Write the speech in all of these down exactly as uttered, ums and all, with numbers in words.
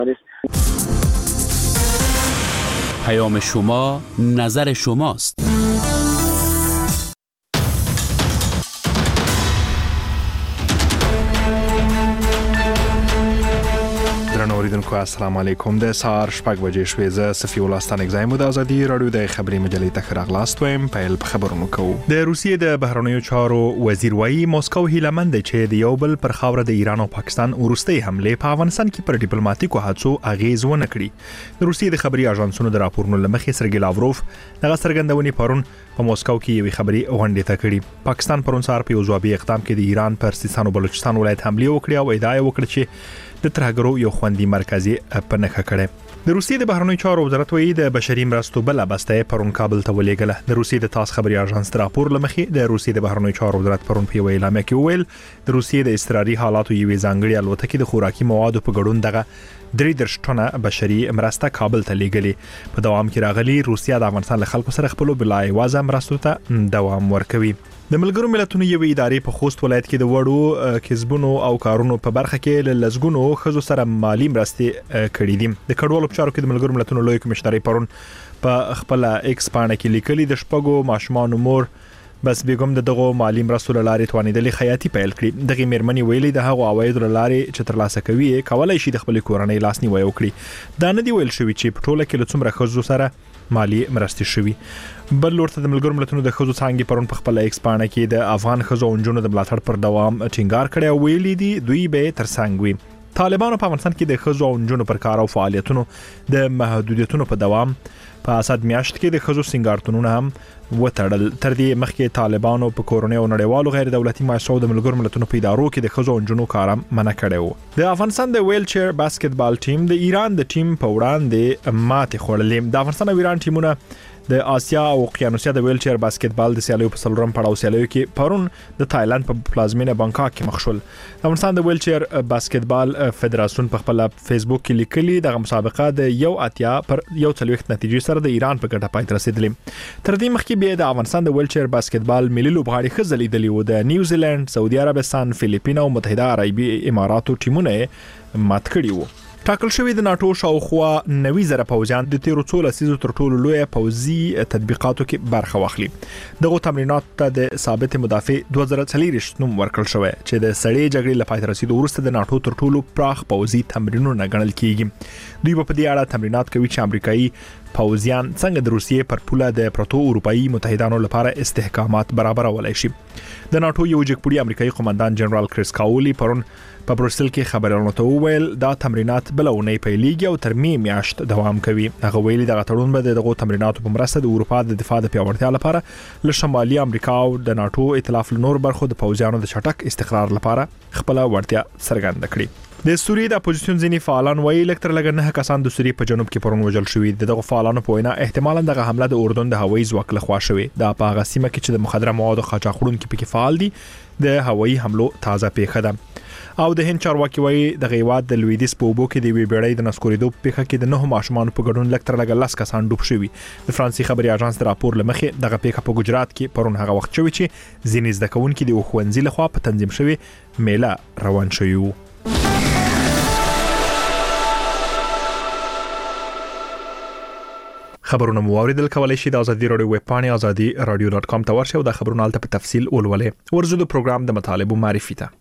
پیام شما نظر شماست. اوریدونکو السلام علیکم. د سهار شپږ بجې شوې. زه صفی الله ستانک زایم د ازادي رادیو د خبري مجلې ته راغلاست وایم. پیل په خبرونو کوو. د روسیې د بهرنیو چارو وزیر وایي موسکو هیله مند چې د یو بل پر خاوره د ایران او پاکستان وروستي حمله په افغانستان کې پر ډیپلوماټیکو هڅو اغیز ونه کړي. د روسیې د خبري اژانسونو د راپورونو لمخې سرګی لاوروف دغه څرګندونې پرون په موسکو کې یوې خبري غونډې ته کړې. پاکستان پرون سهار په یو ځوابي اقدام کې د ایران پر سیستان او بلوچستان ولایت حمله وکړه او ادعا وکړه چې د ترهګرو یو خوندي مرکزي په نخښه کړي. د روسیې د بهرنیو چارو وزارت وایي د بشري مرستو بل بسته پرون کابل ته ولېږله. د روسیې د تاس خبري اژانس راپور لمخې د روسیې د بهرنیو چارو وزارت پرون په وینا اعلامیه کې وویل د روسیې د اضطراري حالاتو یوې ځانګړي الوتکې د خوراکي موادو په ګډون دغه درې درش ټنه بشري مرسته کابل ته لېږلې. په دوام کې راغلي روسیا د افغانستان له خلکو سره خپل بلای وازه مرستو ته دوام ورکوي. د ملګرو ملتونو یوې ادارې په خوست ولایت کې د وړو کسبونو او کارونو په برخه کې له لزګونو خزو سره مالی مرستې کړې دي. د کډوالو چارو کې د ملګرو ملتونو لوی کمشنري پرون په خپل ایکس پاڼه کې لیکلي د شپږو ماشومان مور بس بیګم دغه مالی مرستو لارې توانیدلې خیاطي پیل کړې. دغه مېرمنې ویلي د هغو عواید لارې چې ترلاسه کوي کولای شي د خپل کورنۍ لاسنیوي وکړي. دا نه دی ویل شوی چې په ټوله کې له څومره خزو سره مالی مرستې شوی. بل لورته د ملګرو ملتونو د خزو څنګه پرون په خپل ایکس پاڼه کې د افغان خزو او نجونو د ملاتړ پر دوام ټینګار کړی او ویلي دي دوی به ترڅنګ وي. طالبانو په افغانستان کې د خزو او نجونو پر کار او فعالیتونو د محدودیتونو په دوام په اسد میاشت کې د خزو سنگارتونونه هم وتړل. تر دې مخکې طالبانو په کورونی او نړیوالو غیر دولتي مؤسسو د ملګرو ملتونو په ادارو کې د خزو او نجونو کارم منع کړی و. د افغانستان د ویل چیر باسکټبال ټیم د ایران د ټیم په وړاندې ماتې خوړلې. د افغانستان او ایران ټیمونه د آسیا او اوقیانوسیا د ویل چیر باسکټبال د سیالیو په څلورم پړاو سیالیو کې پرون د تایلند په پلازمینه بانکاک کې مخ شول. د افغانستان د ویل چیر باسکټبال فدراسیون په خپل فیسبوک کې لیکلي دغه مسابقه د یو اتیا پر یو څلويخت نتیجې سره د ایران په ګټه پای ته رسیدلې. تر دې مخکې به د افغانستان د ویل چیر باسکټبال ملي لوبغاړي خزلې دلی و د نیوزیلند، سعودي عربستان، فلیپین او متحده عربي اماراتو ټیمونه مات کړي وو. ټاکل شوی د ناتو شاوخوا نوي زره پوځیان د تیرو څو لسیزو تر ټولو لوی پوځي تطبیقاتو کې برخه واخلي. دغه تمرینات ته د ثابت مدافع دوه زره څلور نوم ورکړل شوی چې د سړې جګړې لپاره رسیدو وروسته د ناتو تر ټولو پراخ پوځي تمرینونه ګڼل کیږي. دوی په دې اړه تمرینات کوي چې امریکایي پوځیان څنګه د روسیې پر پوله د پروتو اروپאי متحدانو لپاره استحکامات برابرولای شي. د ناتو یو جګپوړي امریکایي قومندان جنرال کریس کاولی پرون په بروسل کې خبرونه ته وویل دا تمرینات بلونه پیلېږي او تر می میاشت دوام کوي. هغه ویلي دغه تړون به دغه تمریناتو په مرسته د اروپا د دفاع د پیاوړتیا لپاره له شمالي امریکا او د ناتو ائتلاف له نور برخو د پوځیانو د چټک استقرار لپاره خپل وړتیا څرګنده کړي. د سوریې د اپوزیشن ځینی فعالان وایي لکتر لګ نه کسان د سوریې په جنوب کې پرون وژل شوی. دغه فعالانو په وینا احتمالاً دغه حمله د اردن د هوایي ځواک له خوا شوی. د په هغه سیمه کې چې د مخدره موادو قاچاقړونکو پکې فعال دي د هوایي حملو تازه پیښه ده. او د هند چارواکي وایي د غیواد د لویدیس په اوبو کې د وی بیړۍ د نسکوریدو په پیښه کې د نه ماشومان په ګډون لکتر لګ لاس کسان ډوب شوی. د فرانسې خبري اژانس د راپور لمخې دغه پیښه په ګجرات کې پرون هغه وخت شوی چې ځینې زده کوونکي د خوندزي لخوا په تنظیم شوی میله روان شوی وو. خبرونه مو اوریدل کولای شي د ازادي رادیو ویب پاڼه ازادي رادیو ډاټ کام ته ورشئ او د خبرونو الته په تفصیل ولولئ. ورزو د پروګرام د مطالبه معرفي ته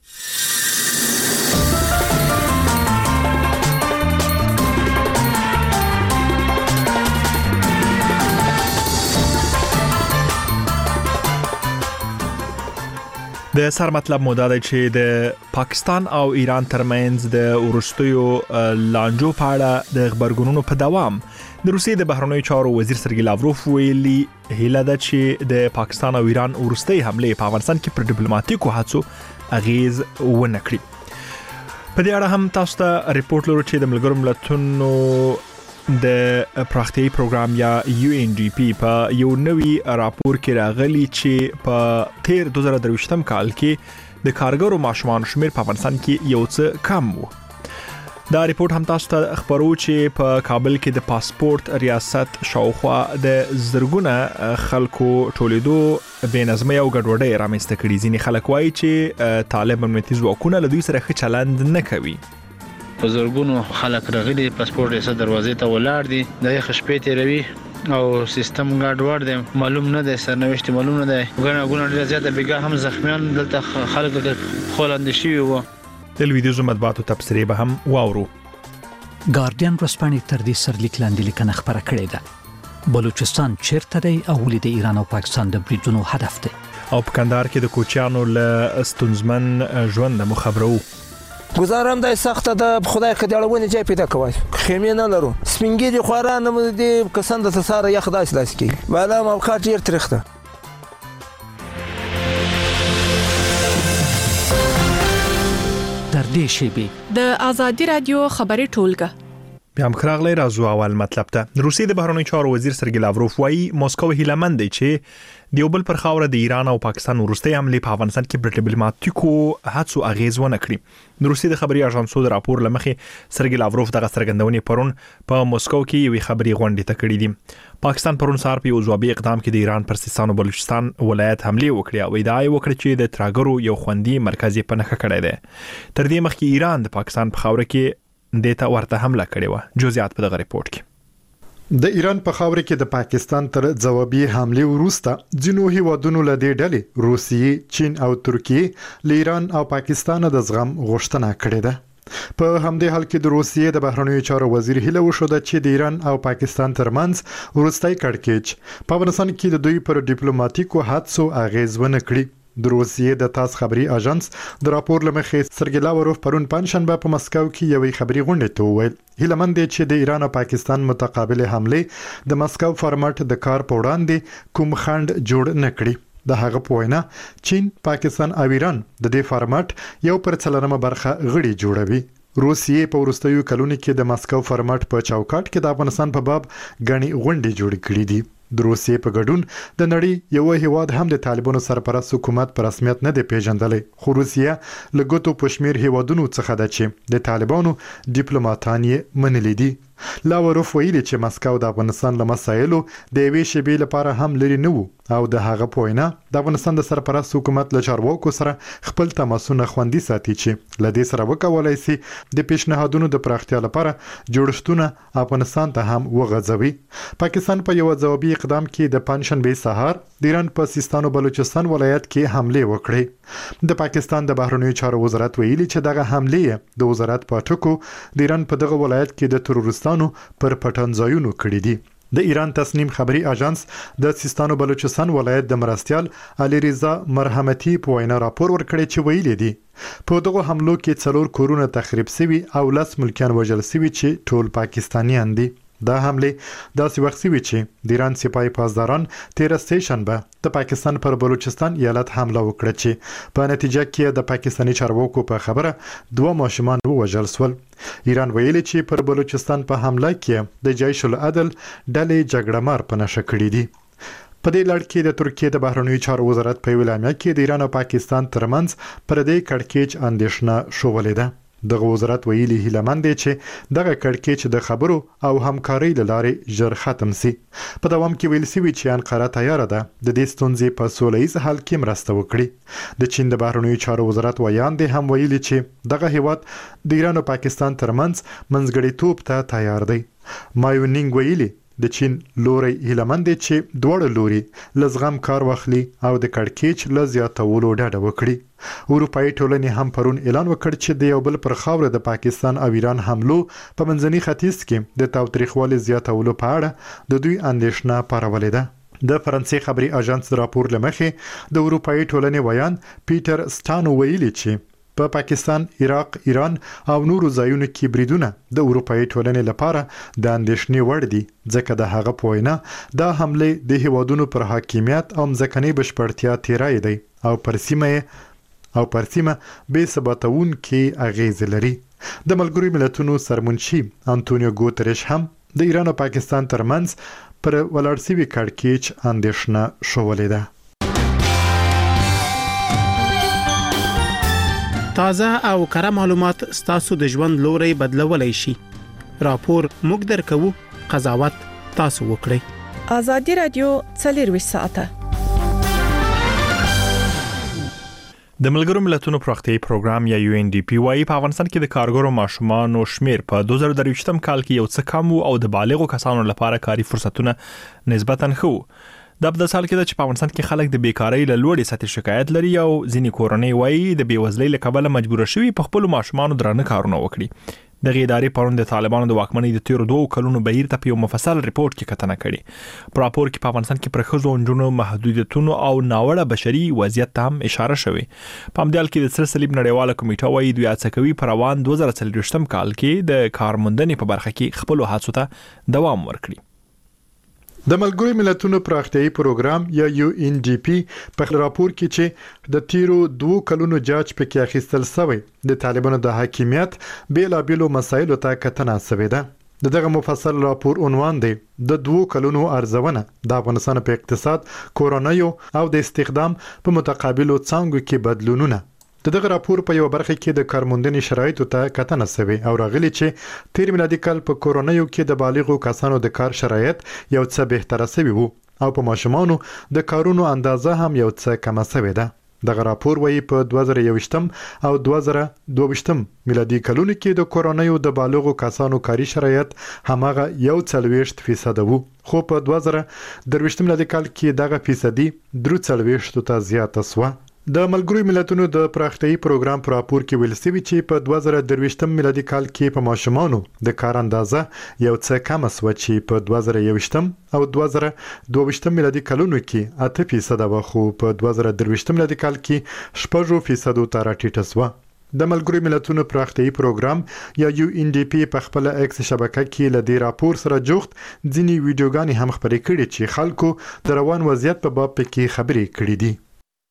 د سر مطلب مو دا دی چې د پاکستان او ایران ترمنځ د ورستیو لانجو په اړه د خبرګونونو په دوام د روسیې د بهرنیو چارو وزیر سرګی لاوروف ویلي هیله ده چې د پاکستان او ایران ورستي حمله په افغانستان کې پر ډیپلوماټیکو هڅو اغیز ونه کړي. په دې اړه هم تاسو ته ریپورت لرو چې د ملګرو ملتونو د پراختیایي پروګرام یا یو ان ډي پی په یو نوي راپور کې راغلي چې په تیر دوه زره درویشتم کال کې د کارګرو ماشومان شمیر په افغانستان کې یو څه کم وو. دا ریپورت هم تاسو ته خبرو چې په کابل کې د پاسپورت ریاست شاوخوا د زرګونه خلکو ټولیدو بې نظمي او ګډوډي رامنځته کړي. ځینې خلک وایي چې طالب امنیتي ځواکونه له دوی سره ښه چلند نه کوي. په زورګونو خلک راغلي پاسپورت یې سره دروازې ته ولاړ دي د خشپې تیروي او سیستم ګډوډ دی معلوم نه دی سرنوشت معلوم نه دی غنا غنا ډیر زیاته بیګا هم زخمیان دلته خلک خولند شي وو تلویزیون مطبوعاتو تبصرې به هم واورو. ګارډین ورسپانې تر دې سرلیک لاندې لیکنه خبره کړې ده بلوچستان چیرته دی او ولې د ایران او پاکستان د بریدونو هدف دی. او په کندهار کې د کوچیانو له ستونزمن ژوند مو خبرو. گزارم دای سخته ده خدای کډاړونه ځای پیدا کوي خیمه نه لرو سپینګری خورانه دې کسان د تساره یخ داس لاس کی بالا موقع ډیر ترخته. در دې شیبي د ازادي رادیو خبري ټولګه بیا هم خراغلی راځو اول مطلب ته. روسیې د بهرنیو چارو وزیر سرګی لاوروف وایي مسکو هیله مند دی چې د یو بل پر خاوره د ایران او پاکستان وروستۍ حملې په افغانستان کې پر ډیپلوماټیکو هڅو اغیز ونه کړي. د روسیې د خبري اژانسو د راپور لمخې سرګی لاوروف دغه څرګندونې پرون په مسکو کې یوې خبري غونډې ته کړې دي. پاکستان پرون سهار په یو ځوابي اقدام کې د ایران پر سیستان او بلوچستان ولایت حملې وکړې او ادعا یې وکړه چې د تراګرو یو خوندي مرکز په نښه کړی دی. تر دې مخکې ایران د پاکستان په خاوره کې دیتا ورته حمله کړې و. جزئیات په دغه ریپورت کې. د ایران په خاوره کې د پاکستان تر ځوابي حمله وروسته ځینو هیوادونو له دې ډلې روسیې، چین او ترکیه له ایران او پاکستان د زغم غوښتنه کړې ده. په همدې حال کې د روسیې د بهرنیو چارو وزیر هیله وشوده چې د ایران او پاکستان ترمنځ وروستۍ کړکېچ په افغانستان کې د دوی پر ډیپلوماټیکو هڅو اغیز ونه کړي. د روسیې د تاس خبري اژانس د راپور لمخې سرګی لاوروف پرون پنځشنبه په مسکو کې یوې خبري غونډې ته وویل هیله مند دی چې د ایران او پاکستان متقابل حمله د مسکو فارمټ د کار په وړاندې کوم خنډ جوړ نه کړي. د هغه په وینا چین، پاکستان او ایران د دې فارمټ یو پر څلورمه برخه غړي جوړوي. روسیې په وروستیو کلونو کې د مسکو فارمټ په چوکاټ کې د افغانستان په باب غني غونډې جوړ کړې دي. د روسیې په ګډون د نړۍ یو هیواد هم د طالبانو سرپرست حکومت په رسمیت نه دی پیژندلی خو روسیه لګوتو پښمیر هیوادونو څخه ده چې د طالبانو ډیپلوماټان یې منلي دي. لاوروف ویلي چې مسکو د افغانستان له مسایلو د یوې شیبې لپاره هم لري نه وو او د هغه په وینا د افغانستان د سرپرست حکومت له چارواکو سره خپل تماسونه خوندي ساتي چې له دې سره وکولای شي د پیشنهادونو د پراختیا لپاره جوړښتونه افغانستان ته هم وغځوي. پاکستان په یو ځوابي اقدام کې د پنځشنبه سهار د ایران په سیستان او بلوچستان ولایت کې حمله وکړې. د پاکستان د بهرنیو چارو وزارت ویلي چې دغه حمله د وزارت په ټکو د ایران په دغه ولایت کې د تروریستانو پر پټنځایونو کړې دي. د ایران تصنیم خبري اژانس د سیستان او بلوچستان ولایت د مرستيال علي رضا مرحمتي په وینا راپور ورکړی چې ویلي دي په دغه حملو کې څلور کورونه تخریب شوي او لس ملکیان وژل شوي چې ټول پاکستانیان دي. دا حمله داسې وخت شوی چې د ایران سپایي پاسداران تیر شنبه د پاکستان پر بلوچستان ایالت حمله وکړه چې په نتیجه کې د پاکستاني چارواکو په خبره دوه ماشومان وژل شول. ایران ویلي چې پر بلوچستان په حمله کې د جیش العدل ډلې جګړه مار په نشه کړې دي. په دې لړ کې د ترکیه د بهرنیو چارو وزارت په اعلامیه کې د ایران او پاکستان ترمنځ پر دې کړکېچ اندېښنه شولې ده. دغه وزارت ویلي هیله مند دی چې دغه کړکېچ د خبرو او همکارۍ لارې ژر ختم شي. په دوام کې ویل شوی چې انقره تیار ده د دې ستونزې په سولهییز حل کې مرسته وکړي. د چین د بهرنیو چارو وزارت ویان دی هم ویلي چې دغه هیواد د ایران او پاکستان ترمنځ منځګړیتوب ته تیار دی. مایونینګ ویلي د چین لوري هیله مند دی چې دوړ لوري لزغم کار واخلي او د کړکېچ ل زیاتولو ډاډه وکړي. اروپאי ټولنې هم پرون اعلان وکړ چې د یو بل پر خاوره د پاکستان او ایران حملو په منځني ختیځ کې د تاوتریخوالي زیاتولو په اړه د دوی اندېښنه پارولې ده. د فرانسې خبري اژانس راپور لمخې د اروپאי ټولنې ویان پیټر سټانو ویلي چې په پا پاکستان، عراق، ایران او نورو ځایونو کې بریدونه د اروپאי ټولنې لپاره د اندېښنې وړ دي ځکه د هغه په وینا دا حمله د هیوادونو پر حاکمیت او ځمکني بشپړتیا تیرای دی او پر سیمه او پر سیمه به ثباتون کې اغیز لري. د ملګرو ملتونو سرمنشي انټونیو ګوتریش هم د ایران او پاکستان ترمنځ پر ولړسوي کړکېچ اندېښنه شولې ده. تازه او کره معلومات ستاسو د ژوند لوري بدلولای شي. راپور موږ درکو، قضاوت تاسو وکړئ. ازادي رادیو څلور ساعته د ملګرو ملتونو پراختیایي پروګرام یا یو ان ډي پی وايي په افغانستان کې د کارګرو ماشومانو شمیر په دوه زره درویشتم کال کې یو څه کم او د بالغو کسانو لپاره کاري فرصتونه نسبتاً ښه وو. دا په داسې حال کې چې په افغانستان کې خلک د بیکارۍ له لوړې سطحې شکایت لري او ځینې کورنۍ وايي د بیوزلۍ له کبله مجبور شوي په خپل ماشومانو درانه کارونه وکړي. دغه ادارې پرون د طالبانو د واکمنۍ د تیرو دوه کلونو بهیر ته په یو مفصل ریپورت کې کتنه کړې. په راپور کې په افغانستان کې پر ښځو او نجونو محدودیتونو او ناوړه بشري وضعیت ته هم اشاره شوې. په همدې حال کې د سر صلیب نړیواله کمیټه وايي دوی هڅه کوي په روان دوه زره څلوېښتم کال کې د کارموندنې په برخه کې خپل هڅو ته دوام ورکړي. د ملګرو ملتونو پراختیایي پروګرام یا یو ان ډي پی په راپور کې چې د تیرو دوه کلونو جاج پکې اخیستل شوی د طالبانو د حاکمیت بیلابېلو مسایلو ته کتنه شوې ده. دغه مفصل راپور عنوان دی د دوه کلونو ارزونه د افغانستان په اقتصاد، کورنیو او د استخدام په متقابلو څانګو کې بدلونونه. دغه راپور په یو برخه کې د کارموندنې شرایطو ته کتنه شوی او راغلی چې تیر میلادي کال په کورنیو کې د بالغو کسانو د کار شرایط یو څه بهتره شوي وو او په ماشومانو د کارونو اندازه هم یو څه کمه شوې ده. دغه راپور وايي په دوه زره یوویشتم او دوه زره دوه ویشتم میلادي کلونو کې د کورنیو د بالغو کسانو کاري شرایط همغه یو څلوېښت فیصد وو، خو په دوه زره درویشتم میلادي کال کې دغه فیصدي درې څلوېښت ته زیاته شوه. د ملګرو ملتونو د پراختیایي پروګرام پر راپور کې ویل شوی چې په دوه زره درویشتم میلادي کال کې په ماشومانو د کار اندازه یو څه کم شوه چې په دوه زره یوویشتم او دوه زره دوه ویشتم میلادي کلونو کې اته فیصد وه، خو په دوه زره درویشتم میلادي کال کې شپږ فیصد ته راټیټه شوه. د ملګرو ملتونو پراختیایي پروګرام یا یو ان ډي پی په خپل ایکس شبکه کې له دې راپور سره جوخت ځینې ویډیوګانې هم خپرې کړې چې خلکو د روان وضعیت په باب کې خبرې کړې دي.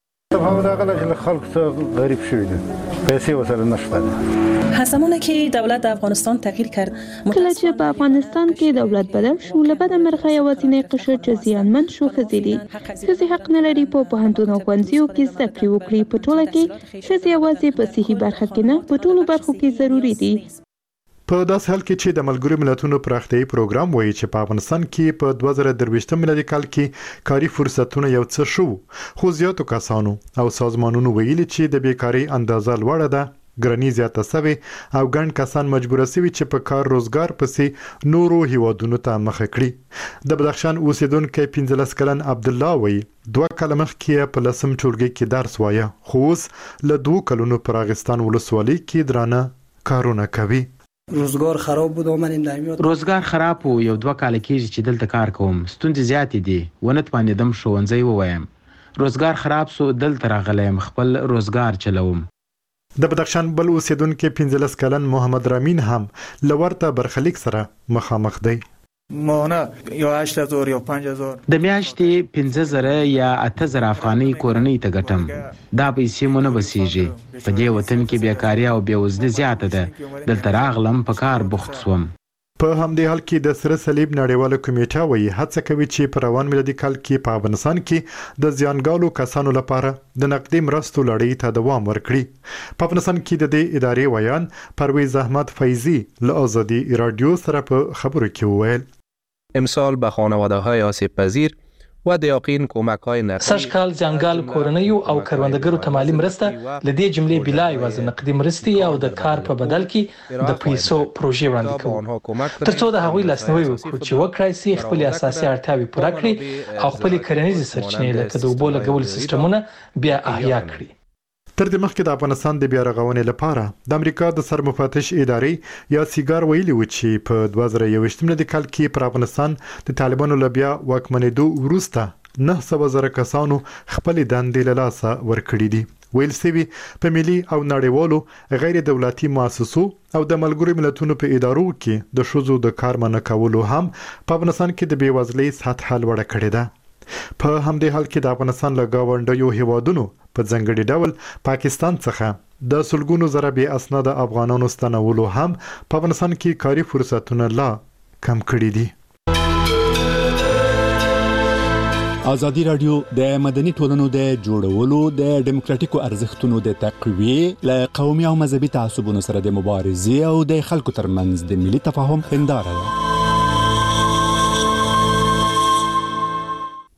خلق غریب شوی دي، پیسې وسره نشته. هڅه‌مونه کې دولت د افغانستان تغییر کرد. کله چې په افغانستان کې دولت بدل شو، له بده مرغه یوازینی قشر چې زیانمن شو ښځې دي. ښځې حق نه لري په پوهنتون او ښوونځیو کې زده کړې وکړي. په ټوله کې ښځې یوازې په صحي برخه کې نه، په ټولو برخو کې ضروري دي. په داسې حال کې چې د ملګرو ملتونو پراختیایي پروګرام وایي چې په افغانستان کې په دوه زره درویشتم میلادي کال کې کاري فرصتونه یو څه شو، خو زیاتو کسانو او سازمانونو ویلي چې د بیکارۍ اندازه لوړه ده، ګراني زیاته شوې او ګڼ کسان مجبور شوي چې په کار روزګار پسې نورو هیوادونو ته مخه کړي. د بدخشان اوسیدونکي پنځلس کلن عبدالله وایي دوه کاله مخکې په لسم ټولګي کې درس وایه، خو اوس له دوه کلونو په راغستان ولسوالۍ کې درانه کارونه کوي. روزګار خراب بود اومدیم دایمیات روزګار خراب و یو دوه کال کېږي چې دلته کار کوم، ستونزې زیاتې دي، ونه توانېدم ښوونځی ووایم. روزګار خراب سو، دلته راغلی یم، خپل روزګار چلوم. د بدخشان بل اوسیدونکي پنځلس کلن محمد رامین هم له ورته برخلیک سره مخامخ دی. ماهانه یا هشت هزار یا پنج هزار د میاشتې پنځه زره یا اته زره افغانۍ کورنۍ ته ګټم. دا پیسې مو نه بسیږي. په دې وطن کې بیکاري او بېوزلي زیاته ده. دلته راغلم، په کار بوخت شوم. په همدې حال کې د سره صلیب نړیواله کمیټه وایي هڅه کوي چې په روان میلادي کال کې په افغانستان کې د زیانګالو کسانو لپاره د نقدي مرستو لړۍ ته دوام ورکړي. په افغانستان کې د دې ادارې ویان پرویز احمد فیضی له آزادی رادیو سره په خبرو کې وویل امسال به خانواده‌های آسیب پذیر و د یقین کمک‌های نقدی سږ کال ځنګال کورنیو او کروندګرو ته مالي مرسته ل دې جملې بلا یوازې نقدي مرستې او د کار په بدل کې د پیسو پروژې وړاندې کوو ترڅو د هغوی لاسنیوي وکړو چې وکړای شي خپل اساسي اړتیاوې پوره کړي او خپل کرنیزې سرچینې لکه د اوبو لګولو سیستمونه بیا احیا کړي. تر دې مخکې د افغانستان د بیا رغونې لپاره د امریکا د سرمفتش ادارې یا سیګار ویلي و چې په دوه زره یوویشتم کال کې پر افغانستان د طالبانو له بیا واکمنېدو وروسته نه سوه زره کسانو خپل دندې له لاسه ورکړي دي. ویل سوي په ملي او نړیوالو غیر دولتي مؤسسو او د ملګرو ملتونو په ادارو کې د ښځو د کار منع کولو هم په افغانستان کې د بېوزلۍ سطحه لوړه کړې ده. په همدې حال کې د افغانستان له گاونډیو هیوادونو په ځانګړي ډول پاکستان څخه د سلګونو زره بې اسناده افغانانو ستنولو هم په افغانستان کې کاري فرصتونه لا کم کړي دي. ازادي رادیو د مدني ټولنو د جوړولو د ډیموکراتیکو ارزښتونو د تقویې له قومي او مذهبي تعصبونو سره د مبارزې او د خلکو ترمنځ د ملي تفاهم هنداره ده.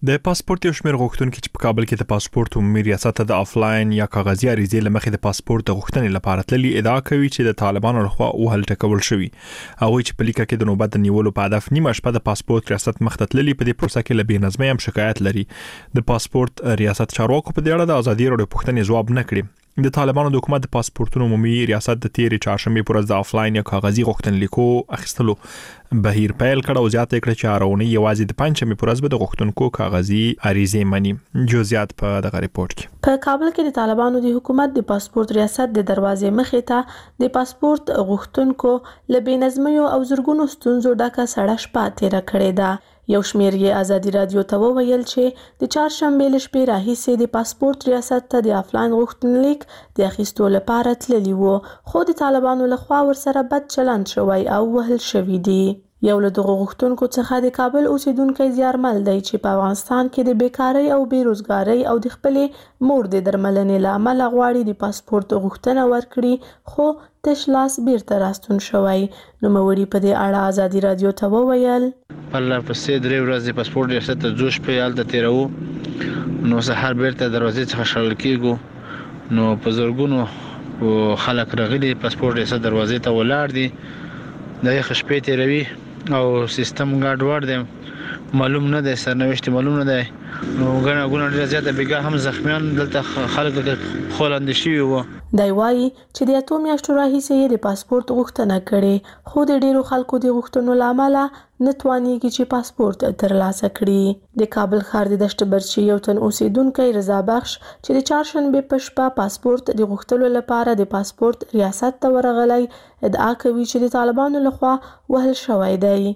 د پاسپورت یو شمېر غوښتونکي چې په کابل کې د پاسپورت عمومي ریاست ته د آفلاین یا کاغذي عریضې لمخې د پاسپورت د غوښتنې لپاره تللي ادعا کوي چې د طالبانو لخوا وهل ټکول شوی. هغه چې په لیکه کې د نوبت نیولو په هدف نیمه شپه د پاسپورت ریاست مخ ته تللي په دې پروسه کې له بې نظمۍ هم شکایت لري. د پاسپورت ریاست چارواکو په دې اړه د ازادي راډیو پوښتنې ځواب نه کړی. د طالبانو د حکومت د پاسپورتونو عمومي ریاست د تیرې چهارشنبه پر ورځ د آفلاین یا کاغذي غوښتنلیکو اخیستلو بهیر پیل کړ او زیاته کړه چې اړونی یوازې د پنځمې پر ورځ به د غوښتونکو کاغذي عریضې مني. جزئیات په دغه ریپورت کې. په کابل کې د طالبانو د حکومت د پاسپورت ریاست د دروازې مخې ته د پاسپورت غوښتونکو له بې نظمیو او زورګونو ستونزو ډکه سړه شپه تیره کړې ده. یو شمېر یې ازادي رادیو ته وویل چې د چهارشنبه له شپې راهیسې د پاسپورت ریاست ته د آفلاین غوښتنلیک د اخیستو لپاره تللی وو، خو د طالبانو لخوا ورسره بد چلند شوی او وهل شوی دی. یو له دغه غوښتونکو څخه د کابل اوسیدونکی زیارمل دی چې په افغانستان کې د بیکارۍ او بیروزګارۍ او د خپلې مور د درملنې له امله غواړي د پاسپورت غوښتنه ورکړي، خو تش لاس بیرته راستون شوی. نوموړي په دې اړه ازادي رادیو ته وویل الله پسې درې ورځې پاسپورت ریاست ته ځو شپې هلته تېروو، نو سهار بیرته دروازې څخه شړل کېږو، نو په زرګونو خلک راغلي پاسپورت ریاست دروازې ته ولاړ دي، د یخ شپې تېروي او سیستم ګډوډ دی، معلوم نه دی سرنوشت معلوم نه دی، نو ګڼه ګوڼه ډېره زیاته بیګا هم زخمیان دلته خلک خولاندې شوي وو. دی وایي چې د اتو میاشتو راهیسې یې د پاسپورت غوښتنه کړې، خو د ډېرو خلکو د غوښتنو له امله نه توانېږي چې پاسپورت ترلاسه کړي. د کابل ښار د دشت برچي یو تن اوسیدونکی رضا بخش چې د چهارشنبې په شپه پاسپورت د غوښتلو لپاره د پاسپورت ریاست ته ورغلی، ادعا کوي چې د طالبانو لخوا وهل شوی دی.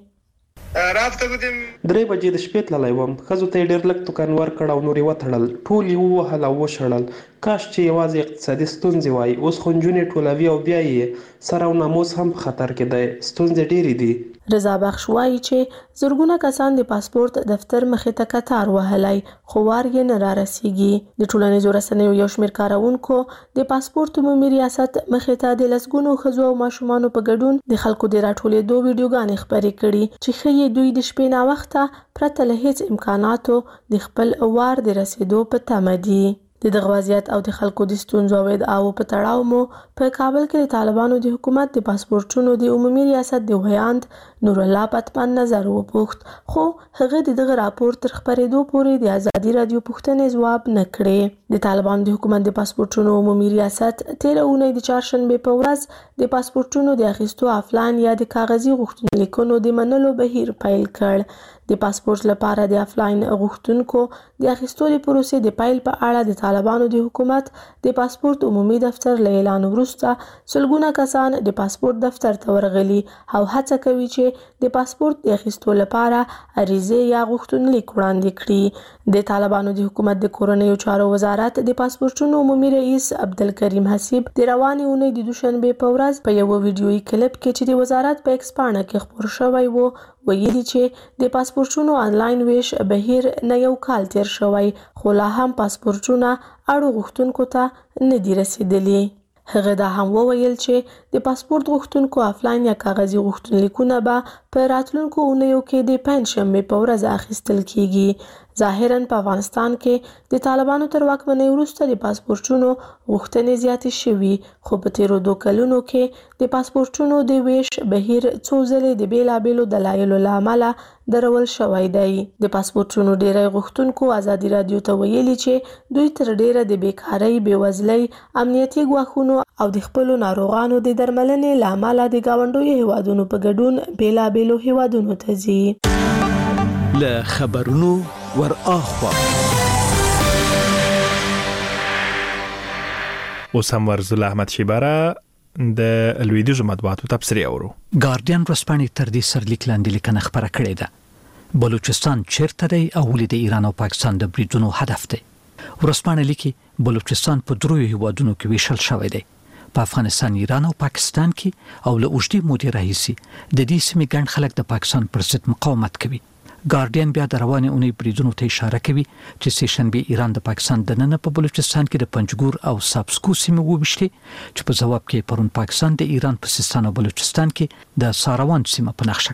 درې بجې د شپې تللی وم، ښځو ته یې ډېر لږ توکن ورکړ او نور یې وتړل، ټول یې ووهل او وشړل. کاش چې یوازې اقتصادي ستونزې وای، اوس خو نجونې ټولوي او بیا یې سر او ناموس هم په خطر کې دی. ستونزې ډېرې دي. رضا بخش وایي چې زرګونه کسان د پاسپورت دفتر مخې ته کتار وهلی، خو وار یې نه رارسیږي. د ټولنیزو رسنیو یو شمېر کاروونکو د پاسپورت عمومي ریاست مخې ته د لسګونو ښځو او ماشومانو په ګډون د خلکو د راټولېدو ویډیوګانې خپرې کړي چې ښیي دوی د شپې ناوخته پرته له هیڅ امکاناتو د خپل وار د رسېدو په تمه دي. د دغه وضعیت او د خلکو د ستونزو او ادعاو په تړاو مو په کابل کې د طالبانو د حکومت د پاسپورتونو د عمومي ریاست د ویاند نور الله پتمن نظر وپوښت، خو هغه د دغه راپور تر خپرېدو پورې د ازادي رادیو پوښتنې ځواب نه کړې. د طالبانو د حکومت د پاسپورتونو عمومي ریاست تېره اونۍ د چهارشنبې په ورځ د پاسپورتونو د اخیستو آفلاین یا د کاغذي غوښتنلیکونو د منلو بهیر پیل کړ. د پاسپورت لپاره د آفلاین غوښتونکو د اخیستو د پروسې د پیل په اړه د طالبانو د حکومت د پاسپورت عمومي دفتر له اعلان وروسته سلګونه کسان د پاسپورت دفتر ته ورغلي او هڅه کوي چې د پاسپورت د اخیستو لپاره عریضې یا غوښتنلیک وړاندې کړي. د طالبانو د حکومت د کورنیو چارو وزارت د پاسپورتونو عمومي رئیس عبدالکریم حسیب د روانې اونۍ د دوشنبې په ورځ په یو ویډیویي کلیپ کې چې د وزارت په ایکس پاڼه کې خپور شوی وو ویلي چې د پاسپورتونو آنلاین ویش بهیر نه یو کال تیر شوی، خو لا هم پاسپورتونه اړو غوښتونکو ته نه دي رسیدلي. هغه دا هم وویل چې د پاسپورت غوښتونکو آفلاین یا کاغذي غوښتنلیکونه به په راتلونکو اونیو کې د پنځشنبې په ورځ اخیستل کیږي. ظاهراً په افغانستان کې د طالبانو تر واکمنۍ وروسته د پاسپورتونو غوښتنې زیاتې شوي، خو په تیرو دوه کلونو کې د پاسپورتونو د ویش بهیر څو ځلې د بیلابیلو دلایلو له امله درول شوی دی. د پاسپورتونو ډیری غوښتونکو ازادي رادیو ته ویلي چې دوی تر ډیره د بیکارۍ، بېوزلۍ، امنیتي ګواښونو او د خپلو ناروغانو د درملنې له امله د ګاونډیو هیوادونو په ګډون بیلابیلو هیوادونو ته ځي. له خبرونو ور اخوا اوس هم ورزول احمد شیباره د لویدیځو مطبوعاتو تبصرې اورو. ګارډین ورځپاڼې تر دې سرلیک لاندې لیکنه خپره کړې ده. بلوچستان چیرته دی او ولې د ایران او پاکستان د بریدونو هدف دی؟ ورځپاڼه لیکي بلوچستان په دریو هیوادونو کې ویشل شوی دی، په افغانستان، ایران او پاکستان کې، او له اوږدې مودې راهیسې د دې سیمې ګڼ خلک د پاکستان پر ضد مقاومت کوي. ګارډین بیا د روانې اونۍ بریدونو ته اشاره کوي چې سه شنبه ایران د پاکستان دننه په بلوچستان کې د پنجګور او سابسکو سیمې وویشتې، چې په ځواب کې پرون پاکستان د ایران په سیستان او بلوچستان کې د ساروان سیمه په نقشه کړه.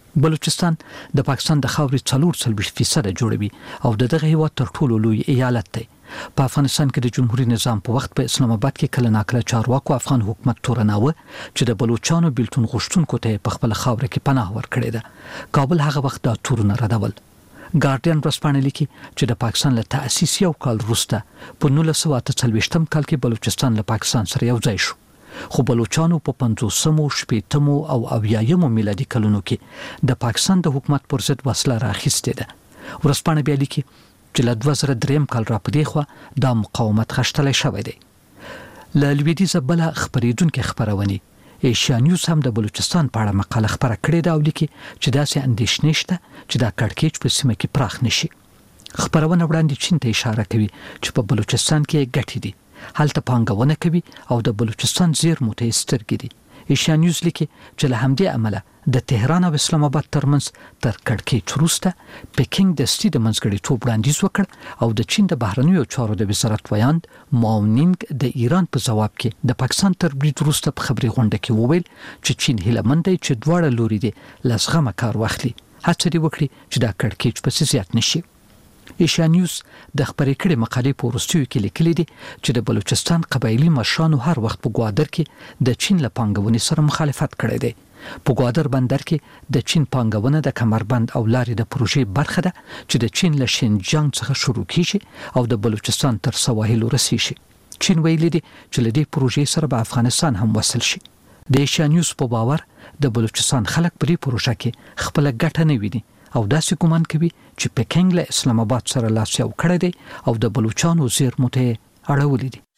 بلوچستان د پاکستان د خاورې څلور څلوېښت فیصد جوړوي او د دغه هیواد تر ټولو لوی ایالت دی. په افغانستان کې د جمهوریت نظام په وخت په اسلام آباد کې کله ناکله چارواکو افغان حکومت تورناوه چې د بلوچستانو بیلتون غوښتونکو ته په خپل خاور کې پناه ورکړې ده. کابل هغه وخت دا تورونه ردول. ګارډین ورځپاڼه لیکي چې د پاکستان له تأسیس یو کال وروسته په نولس سوه اته څلوېښتم کال کې بلوچستان له پاکستان سره یو ځای شو. خو بلوچستانو په پنځوسمو شپېتمو او اویایمو میلادي کلونو کې د پاکستان د حکومت پر ضد وسله راخیستې ده. ورځپاڼه بیا لیکي چې له دوه زره درېیم کال را پدې خوا دا مقاومت غښتلی شوی دی. له لویدیځه بله خپرېدونکې خپرونې ایشیا نیوز هم د بلوچستان په اړه مقاله خپره کړې ده او لیکي چې داسې اندېښنې شته چې دا کړکېچ په سیمه کې پراخ نشي. خپرونه وړاندې چین ته اشاره کوي چې په بلوچستان کې ګټې دي، هلته پانګونه کوي او د بلوچستان زیرمو ته سترګې دي. ایشیا نیوز لیکي چې له همدې امله د تهران او اسلام آباد ترمنځ تر کړکېچ وروسته پکینګ د سټي د منځګړیتوب وړاندیز وکړ او د چین د بهرنیو چارو د وزارت ویاند ماونینګ د ایران په ځواب کې د پاکستان تر برید وروسته په خبري غونډه کې وویل چې چین هیله مند دی چې دواړه لوري دې له زغمه کار واخلي، هڅه دې وکړي چې دا کړکېچ پسې زیات نشي. ایشیا نیوز د خبرې کړې مقالې په وروستیو کې لیکلي دي چې د بلوچستان قبایلي مشرانو هر وخت په ګوادر کې د چین له پانګونې سره مخالفت کړی دی. په ګوادر بندر کې د چین پانګونه د کمربند او لارې د پروژې برخه ده چې د چین له شینجیانګ څخه شروع کیږي او د بلوچستان تر سواحلو رسیږي. چین ویلي دي چې له دې پروژې سره به افغانستان هم وصل شي. د ایشیا نیوز په باور د بلوچستان خلک په دې پروژه کې خپل ګټه نه ویني او داسې ګمان کوي چې پکینګ له اسلام آباد سره لاس یو کړی دی او د بلوچستان زیرمو ته اړولې دي.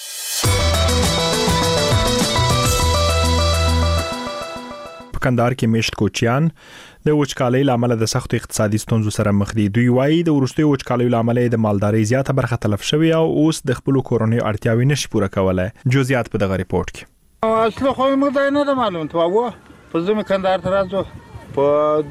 په کندهار کې میشت کوچیان د وچکالۍ لامل د سخت اقتصادي ستونزو سره مخ دي. دوی وایي د ورستیو وچکالۍ لامل د مالدارۍ زیاته برخه تلف شوی او اوس د خپل کورنۍ اړتیاوې نشي پوره کولای. جزئیات په دغه ریپورت کې. اصل خو موږ دا نه معلوم ته وو په زمي کندهار ته راځو په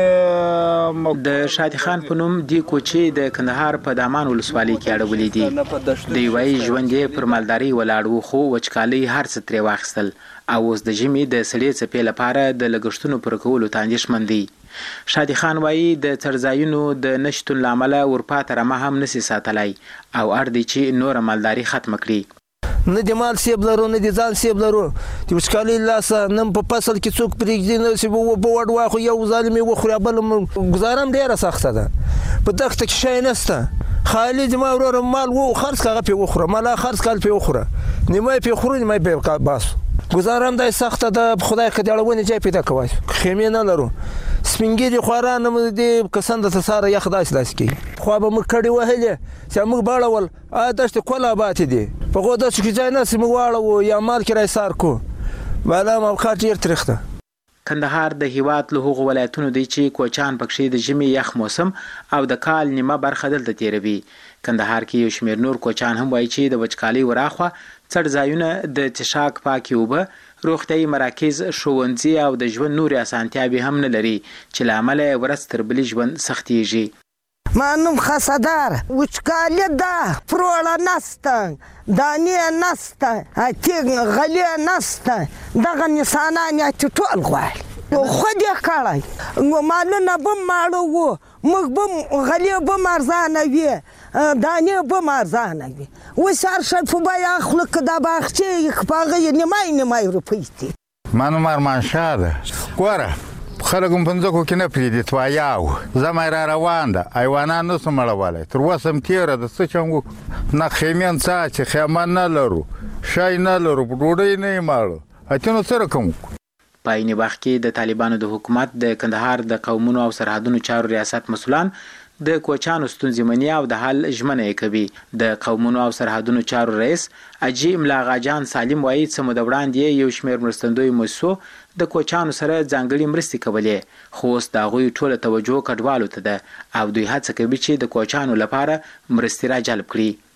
دوبه د شادي خان په نوم دی کوچي د کندهار په دامان ولسوالۍ کې اړولې دي. دی وایي ژوند یې پر مالدارۍ ولاړ وو خو وچکالۍ هر څه ترې واخیستل او اوس د ژمي د سړې څپې لپاره د لګښتونو پر کولو ته اندېښمن دی. شادي خان وایي د څړځایونو د نشتون لامل ورپاته رمه هم نسی ساتلای او اړ دی چې نور مالداري ختم کړي. نه د مال سیب لرو نه د ځان سیب لرو د وچکالۍ لاسه نن په فصل کې څوک پرېږدي نه چې په وړ واخو یو ظالم یې وخوري بل ګزاره هم ډېره سخته ده. په دښته کې شی نشته، خالي زما ورور مال و خرڅ کړه هغه پې وخوره، مال خرڅ کړه پې وخوره، نیمه یې پې خورو نیمه یې پې باسو. ګزاره هم داسې سخته ده خدای که د اړونې ځای پیدا کوای خیمې نه لرو. سپین ږیري خواران هم د کسان د ساره یخ داسې داسې کوي. خوا به موږ کډې وهلې چې موږ باړول آیا دښتې کول آباتې دي په هغو دښتو کې ځای نهسي موږ واړوو یا مال کرایه سار کو بالا موقعات ډېر تریخ ده. کندهار د هیواد له هغو ولایتونو دی چې کوچان پکښې د ژمي یخ موسم او د کال نیمه برخه دلته تیروي. کندهار کې یو شمېر نور کوچان هم وایي چې د وچکالۍ وراخوا څړځایونه د څښاک پاکې اوبه، روغتیایي مراکز، ښوونځي او د ژوند نورې اسانتیاوې هم نه لري چې له امله یې ورځ تر بلې ژوند سختیږي. مانم خسدار وچکالی ده، پروړه نسته، دانې نسته، تیغ غلې نسته، دغه نسانان یې چې ټول غواړي خود یې کړی مالونه به ماړه وو، موږ به غلې به ارزانه وي، دانې به ارزانه وي. اوس هر شی په بیه اخلو که دا باغچې په هغه یې نیمای نیمای روپۍ دي. منم ارمانشاه ده ګوره خلک هم په ځمکو کې نه پرېږدي توایاو زمی را روان ده حیوانان نه سو مړولی تر اوسه هم تېره ده څه چم وکړو نه خیمې څه چې خیمه نه لرو شی نه لرو په ډوډۍ نه یې ماړو اتینو څه رقم وکړو. په عین وخت کې د طالبانو د حکومت د کندهار د قومونو او سرحدونو چارو ریاست مسؤلان د کوچانو ستونزې مني او د حل ژمنه یې کوي. د قومونو او سرحدونو چارو رئیس اجي ملا غاجان سالم وایي چې موده وړاندې یو شمېر مرستندوی موسسو د کوچانو سره ځانګړي مرستې کولې خو اوس د هغوی ټوله توجه کډوالو ته ده او دوی هڅه کوي چې د کوچانو لپاره مرستې را جلب کړي.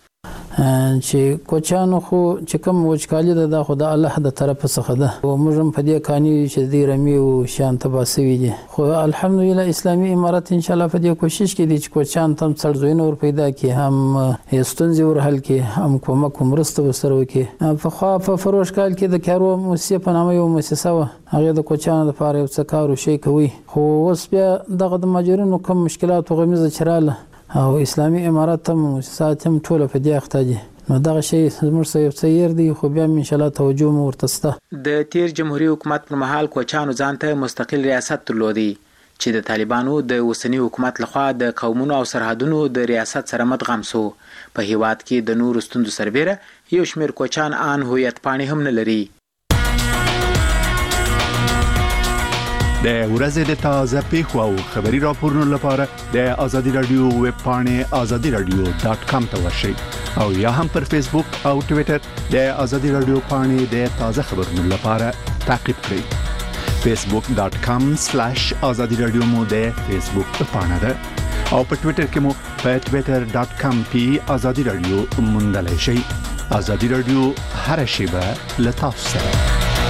چې کوچانو خو چې کوم وچکالي ده د خدای الله د طرف څخه ده او موږ هم په دې کاني چې دې رمي او شانته باسوي دي خو الحمدلله اسلامي امارات ان شاء الله په دې کوشش کوي چې کوچان تم څړځوینه ور پیدا کی هم استونزي ور حل کی هم کومک مرسته وسره وکي په خوا په فروش کال کې د کارو مؤسسه په نامه یو مؤسسه و هغه د کوچانو لپاره یو څه کار وشي کوي خو اوس بیا دغه د ماجرینو کوم مشکلات او غمیزه چراله او اسلامي امارات هم مؤسسات هم ټول په دې اخته دي نو دغه شی زموږ سره څیر دی خو بیا ان شاء الله توجه مو ورته سته د تیر جمهوریت حکومت پر مهال کوچانو ځانته مستقل ریاست درلودي چې د طالبانو د اوسنی حکومت لخوا د قومونو او سرحدونو د ریاست سره مدغم سو په هیواد کې د نور ستوندو سربېره یو شمېر کوچان آن هویت پاڼې هم نه لري. د ورځې د تازه پیښو او خبري راپورونو لپاره د آزادي رادیو ویب پاڼې آزادي رادیو ډاټ کام ته ورشئ او یا هم پر فیسبوک او ټوئیټر د آزادي رادیو پاڼې د تازه خبرونو لپاره تعقیب کړئ. فیسبوک ډاټ کام سلیش آزادي رادیو مو د فیسبوک پاڼه ده او په ټوئیټر کې مو په ټوئیټر ډاټ کام کې آزادي رادیو موندلای شئ. آزادي رادیو هر شیبه له تاسو سره.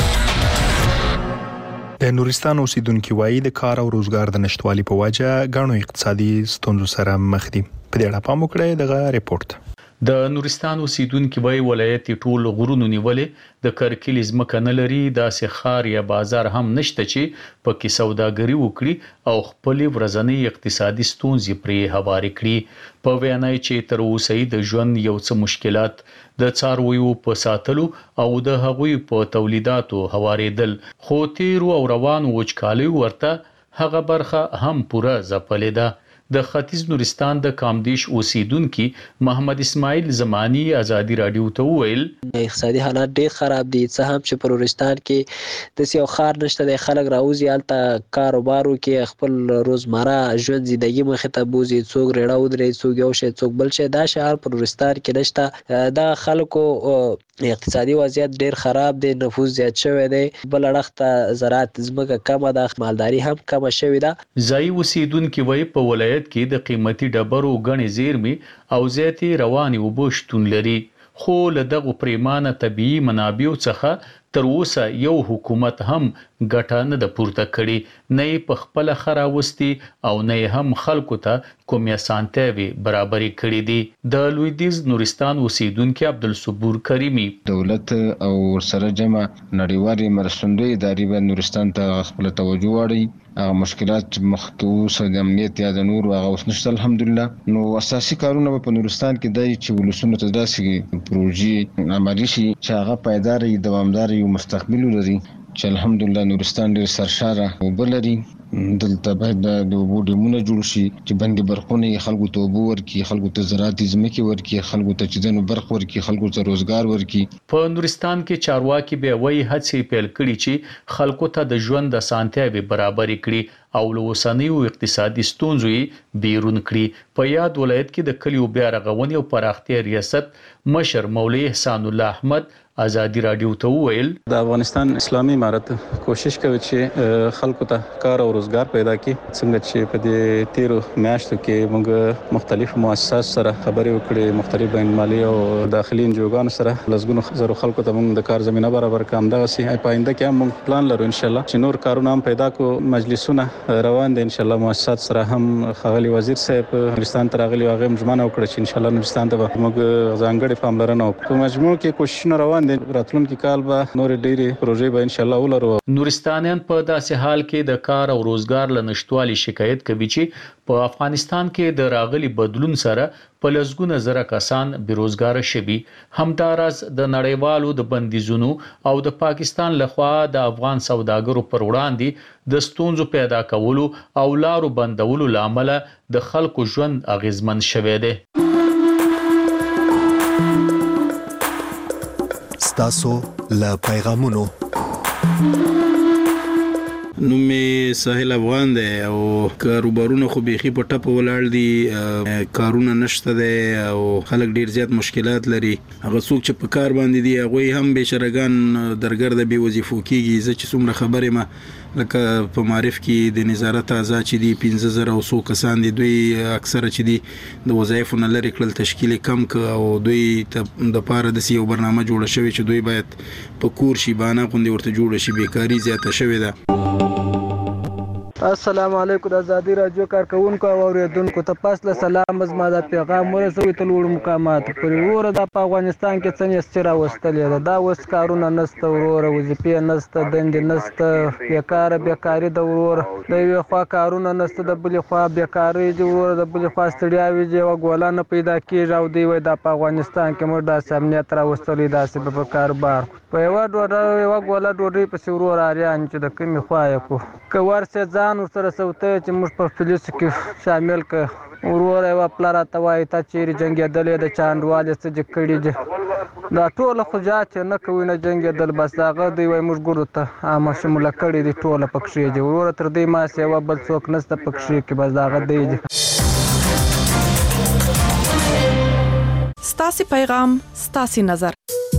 د نورستان اوسیدونکو وایي د کار او روزګار د نشټوالي په وجه غاڼو اقتصادي ستونزو سره مخ دي. په دې اړه پام وکړئ دغه ریپورت. د نورستان اوسیدونکو وایي ولایت ټول غرونو نیولې د کرکیل ځمکه نه لري داسې خار یا بازار هم نشته چې پکې سوداګري وکړي او خپل ورځنی اقتصادي ستونزې پرې هوارې کړي. په وینا چې تر اوسه د ژوند یو څه مشکلات د څارویو په ساتلو او د هغوی په تولیداتو هوارېدل خو تیر او روان وچکالي ورته هغه برخه هم پوره ځپلې ده. د ختیځ نورستان د کامدیش اوسیدونکو محمد اسماعیل زمانی آزادي رادیو ته وویل اقتصادي حالات ډېر خراب دي څه هم چې په نورستان کې د یو خار نشته د خلک راوځي الته کاروبارو کې خپل روزمره ژوند زندگی مخې ته بوزي څوک ریړه ودرې څوک یو شی څوک بل شی دا شهر په نورستان کې نشته دا خلکو اقتصادي وضعیت ډېر خراب دی نفوس زیات شوی دی بل اړخ ته زراعت ځمکه کمه ده مالداري هم کمه شوې ده. ځایي اوسیدونکو وایي په ولایت کې د قیمتي ډبرو غني زیرمي او زیاتې رواني وبو شتون لري خو له دغه پریمانه طبيعي منابعو څخه تر اوسه یو حکومت هم ګټه نه د پورته کړي نه په خپل خراوستي او نه هم خلکو ته کومه سانتوي برابرۍ کړې دي. د لویدیز نورستان اوسیدونکو عبدالصبور کریمی دولت او سره جمع نړیوالې مرستندوی ادارې به نورستان ته خپل توجه واړي هغه مشکلات مخکې سره د امنیت یا د نور هغه اوس نشته الحمدلله نو اساسي کارونه په نورستان کې دی چې ولسونو ته داسې پروژې عملي شي چې هغه پایدار او دوامدار یو مستقبل لري چې الحمدلله نورستان ډېر سرشاره وبلري دلته باید د وبو ډیمونه جوړ شي چې بندي برخونه خلکو ته وبو ورکي خلکو ته زراعتي ځمکې ورکي خلکو ته چې دنو برخ ورکي خلکو ته روزګار ورکي. په نورستان کې چارواکي به وایي هڅې پیل کړي چې خلکو ته د ژوند د سانتیاوي برابرۍ کړي او له اوسنیو اقتصادي ستونزو بیرون کړي. په یاد ولایت کې د کلیو بیا رغونې او پراختیا ریاست مشر مولوی احسان الله احمد آزادي رادیو ته وویل د افغانستان اسلامي امارت کوشش کوي چې خلکو ته کار او روزګار پیدا کړي څنګه چې په دې تیرو میاشتو کې موږ مختلف مؤسسات سره خبرې وکړې مختلف بین المللي او داخلي انجوګانو سره لږونو زرو خلکو ته موږ د کار زمينه برابر کوم دغه سي پاینده کې هم موږ پلان لرو ان شاء الله چې نور کارونه هم پیدا کو مجلسونه روان دي ان شاء الله مؤسسات سره هم خغلی وزیر صاحب نورستان ته راغلی واغې مجمنه وکړه چې ان شاء الله نورستان ته موږ ځانګړي پاملرنه وکړو په مجموع کې کوششونه روان راتلونکي کال به نور ډېری پروژې به ان شاء الله ولرو. نورستانیان په داسې حال کې د کار او روزګار له نشټوالي شکایت کوي چې په افغانستان کې د راغلي بدلون سره په لسګونه زره کسان بیروزګار شوي. همداراز د نړیوالو د بندیزونو او د پاکستان لخوا د افغان سوداګرو پر وړاندې د ستونزو پیدا کولو او لارو بندولو لامل د خلکو ژوند اغیزمن شوی دی. تاسو له پیغامونو نو می ساحل افغان دی او کاروبارونه خو بيخي په ټاپ ولاړ دي کارونه نشته دي او خلک ډیر زیات مشکلات لري هغه څوک چې په کار باندې دي هغه هم بشرګان درګرد به وظیفو کیږي چې څومره خبره ما لکه په معرف کې د نظارت اعضاء چې دي پنځه زره او څو کسان دي دوی اکثره چې دي د وظایفو نه لري کړل تشکیل کم ک او دوی د پاره د یو برنامه جوړ شوی چې دوی باید په کور شي باندې غونډه ورته جوړ شي بیکاری زیاته شوې ده. السلام علیکم د ازادي رادیو کارکونکو او اوریدونکو ته پاسله سلام زما د پیغام ورسوي ته لوړ مقامات پر وروره د افغانستان کې څنګه ستره وستلې ده دا وس کارونه نسته وروره وظیفې نسته دندې نسته بیکاره بیکاری د وروره د یو خوا کارونه نسته د بل خوا بیکاری دی وروره د بل خوا ستړیاوي دی او ګولانه پیدا کیږي او دی وای د افغانستان کې موږ د امنیت را وستلې داسې په کاروبار په یو ډوډۍ یو ګوله ډوډۍ په سورور اریان چې د کمی خوا یې کو که ورسه ځان سره سوته چې موږ په فلس کې شامل ک ورور یو پلار ته وای ته چیرې جنگیدلې د چاندوالې څخه چې کړي دي دا ټول خجات نه کوي نه جنگیدل بس هغه دی وای موږ ګورو ته عامه شمول کړي دي ټول پکښې دي ورور تر دې ما سیوا بل څوک نسته پکښې کې بس هغه دی ستاسي پیغام ستاسي نظر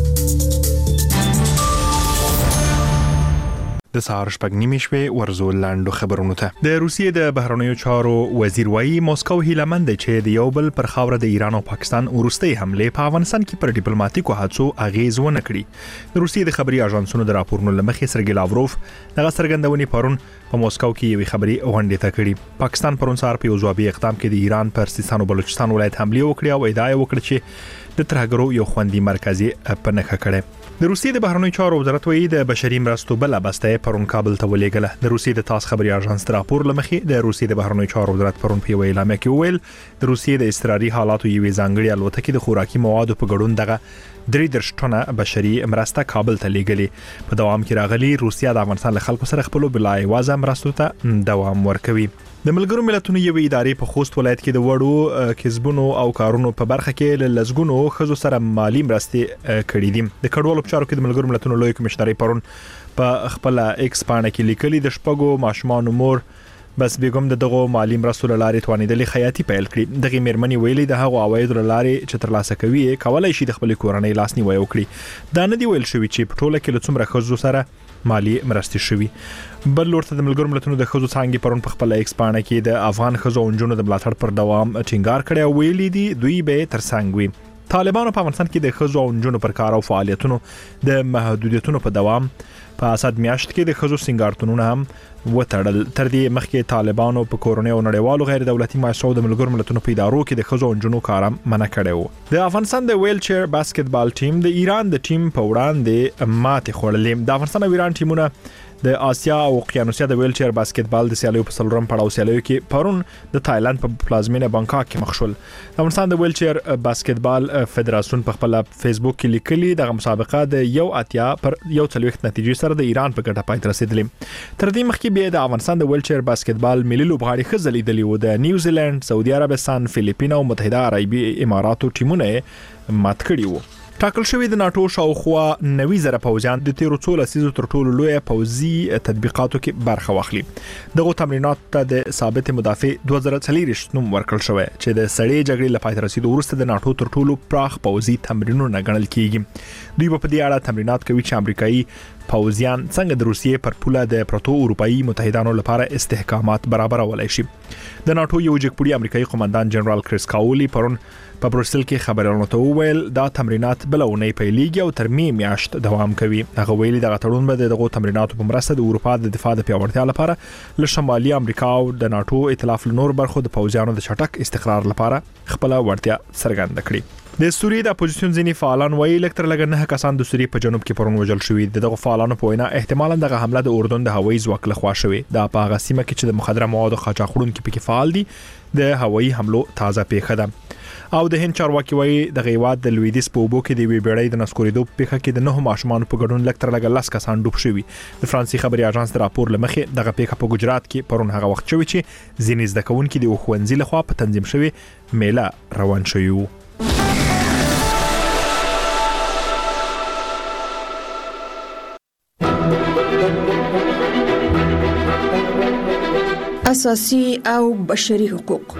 د سهار شپږ نیمې شوې ورزو لاندو خبرونو ته د روسیې د بهرنیو چارو وزیر وایي موسکو هیلمند چې د یو بل پر خاوره د ایران او پاکستان وروستۍ حمله په افغانستان کې پر ډیپلوماټیکو هڅو اغیز ونه کړي. د روسیې د خبري اژانسونو د راپورونو لمخې سرګي لاوروف دغه څرګندونې پرون په موسکو کې یوې خبري غونډه ته کړې. پاکستان پرون سهار په ځوابي اقدام کې د ایران پر سیستان او بلوچستان ولایت حمله وکړه او ادعا وکړه چې د ترهګرو یو خوندي مرکزي په نخښه کړي. د روسیې د بهرنیو چارو وزارت وایي د بشري مرستو بل بسته پرون کابل ته ولېګله. د روسیې د تاس خبري اژانس راپور لمخې د روسیې د بهرنیو چارو وزارت پرون په اعلامیه کې وویل د روسیې د استراري حالاتو یوې ځانګړي الوتکې د خوراکي موادو په ګډون دغه درې درش ټنه بشري مرسته کابل ته لېږلې. په دوام کې راغلي روسیا د افغانستان له خلکو سره خپل بلای وازه مرستو ته دوام ورکوي. د ملګرو ملتونو یوې ادارې په خوست ولایت کې د وړو کسبونو او کارونو په برخه کې له لزګونو خزو سره مالی مرستې کړې دي. د کډوالو په چارو کې د ملګرو ملتونو لوی کمشنري پرون په خپل ایکس باندې کې لیکلي د شپږو ماشومان مور بس بیګم د دغه مالی مرستو لارې توانیدلې خیاطي پیل کړې. دغه میرمنې ویلي د هغو عواید لارې چې ترلاسه کوي کولای شي د خپل کورنۍ لاسنیوي وکړي. دا نه دی ویل شوی چې په ټوله کې له څومره خزو سره مالی مرستې شوی. بل ورته د ملګرو ملتونو د خزو څنګه پرون په خپل ایکس باندې کې د افغان خزو او جنونو د ملاتړ پر دوام ټینګار کړی او ویلي دي دوی به ترڅنګ وي. طالبانو په افغانستان کې د خزو او جنونو پر کار او فعالیتونو د محدودیتونو په دوام په اسد میاشت کې د خزو سنگارتونونه هم وتړل. تر دې مخکې طالبانو په کورونی او نړیوالو غیر دولتي مؤسسو د ملګرو ملتونو په ادارو کې د خزو او جنونو کارم منع کړی و. د افغانستان د ویل چیر باسکټبال ټیم د ایران د ټیم په وړاندې ماتې خوړلې. د افغانستان او ایران ټیمونه د آسیا او اوقیانوسیا د ویل چیر باسکټبال د سیالیو په سلورم پړاو سیالیو کې پرون د تایلند په پلازمینه بانکاک کې مخ شول. د افغانستان د ویل چیر باسکټبال فدراسیون په خپل فیسبوک کې لیکلي دغه مسابقه د یو اتیا پر یو څلويخت نتیجې سره د ایران په ګټه پای ته رسیدلې. تر دې مخکې به د افغانستان د ویل چیر باسکټبال ملي لوبغاړي خزلې دلی و د نیوزیلند، سعودي عربستان، فلیپین او متحده عربي اماراتو ټیمونه مات کړي وو. ټاکل شوی د ناتو شاوخوا نوي زره پوځیان د تیرو څو لسیزو تر ټولو لوی پوځي تطبیقاتو کې برخه واخلي. دغه تمرینات ته د ثابت مدافع دوه زره څلور نوم ورکړل شوی چې د سړې جګړې لپاره تر رسیدو وروسته د ناتو تر ټولو پراخ پوځي تمرینونه ګڼل کیږي. دوی په دې اړه تمرینات کوي چې امریکایي پوځیان څنګه د روسیې پر پوله د پروتو اروپאי متحدانو لپاره استحکامات برابرولای شي. د ناتو یو جګپوړي امریکایي قومندان جنرال کریس کاولی پرون په بروسل کې خبرونه ته وویل دا تمرینات بلونه پیلېږي او تر می میاشت دوام کوي. هغه ویلي دغه تړون به دغه تمریناتو په مرسته د اروپا د دفاع د پیاوړتیا لپاره له شمالي امریکا او د ناتو ائتلاف له نور برخو د پوځیانو د چټک استقرار لپاره خپل وړتیا څرګنده کړې. د سوریې د اپوزیشن ځینی فعالان وایي لکتر لګ نه کسان د سوریې په جنوب کې پرون وژل شوی. دغه فعالانو په وینا احتمالاً دغه حمله د اردن د هوایي ځواک لخوا شوې. دا په هغه سیمه کې چې د مخدره موادو قاچاقړونکو پکې فعال دي د هوایي حملو تازه پیښه ده. او د هند چارواکي وایي د غیواد د لویدیس په اوبو کې د وی بیړۍ د نسکورېدو په پیښه کې د نه ماشومان په ګډون لکتر لګ لاس کسان ډوب شوي. د فرانسې خبري اژانس د راپور لمخې دغه پیښه په ګجرات کې پرون هغه وخت شوی چې ځینې زده کوونکي د خوندزي لخوا په تنظیم شوی میله روان شوی وو. اساسي او بشري حقوق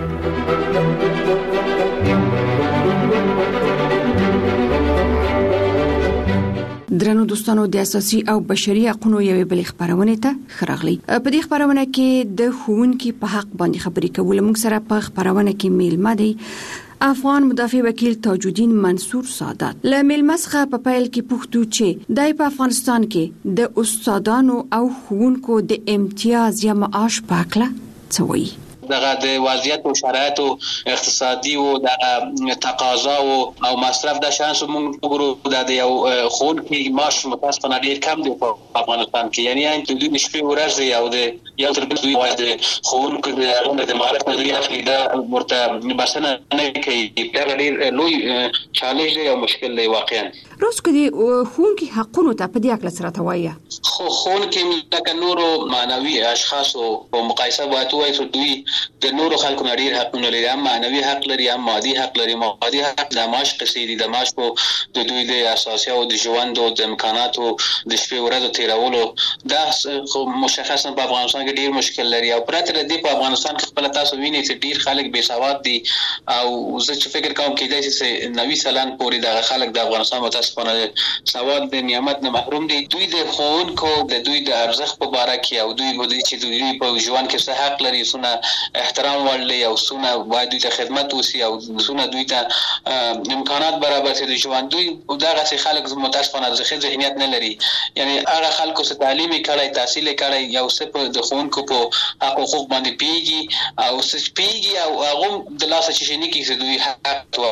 درنو دوستانو د اساسي او بشري حقوقو یوې بلې خبرونه ته خراغلی. په دې خبرونه کې د ښوونکي په حق باندې خبرې کول. موږ سره په خبرونه کې میلمه دی افغان مدافع وکیل تاج الدین منصور سادات. له میلمه څخه په پیل کې پوښتو چې د په افغانستان کې د استادانو او ښوونکو د امتیاز یا معاش په اړه څه وایي. دغه د وضعیت او شرایط او اقتصادي او د تقاضا او مصرف د شانس موږ وګورو د یو خونکي معاش متاسفانه ډیر کم دی په افغانستان کې. یعنی ان د دوی شپې ورځ او د یو تر بل دوی وایي د خونکو د معرفت نظریه د مرته بسنه نه کوي. دا ډیر لوی چالش دی او مشکل دی واقعا. روز کې خونکي حقوقو ته په دې اړه سره توایي. خو خونکي لکه نورو معنوي اشخاص په مقایسه وایي چې دوی د نورو خلکو نه ډیر حقونه لري. هم معنوي حق لري، هم مادي حق لري. مادي حق د معاش قصې دي، د معاش په د دوی د اساسي او د ژوند او د امکاناتو د شپې ورځې تیرولو دا خو مشخصا په افغانستان کې ډیر مشکل لري. او پرته د دې په افغانستان کې خپل تاسو وینئ چې ډیر خلک بې سواد دي او زه چې فکر کوم کېدای شي چې نوي سلان پورې د خلک د افغانستان متاسفانه سواد د نعمت نه محروم دي. دوی د ښوونکو د دوی د ارزښت په باره کې او دوی د چې دوی په ژوند کې څه حق لري، څونه احترام ولري او څونه باید دوی ته خدمت وشي او څونه دوی ته امکانات برابر شي د ژوند. دوی دغه څه خلک متاسفانه ځخه ذهنیت نه لري. یعنی هغه خلکو څخه تعلیم کړي، تحصیل کړي، یو څه په د ښوونکو په حقوق باندې پیږي او څه پیږي او هغه د لاسه چې نه کیږي دوی حق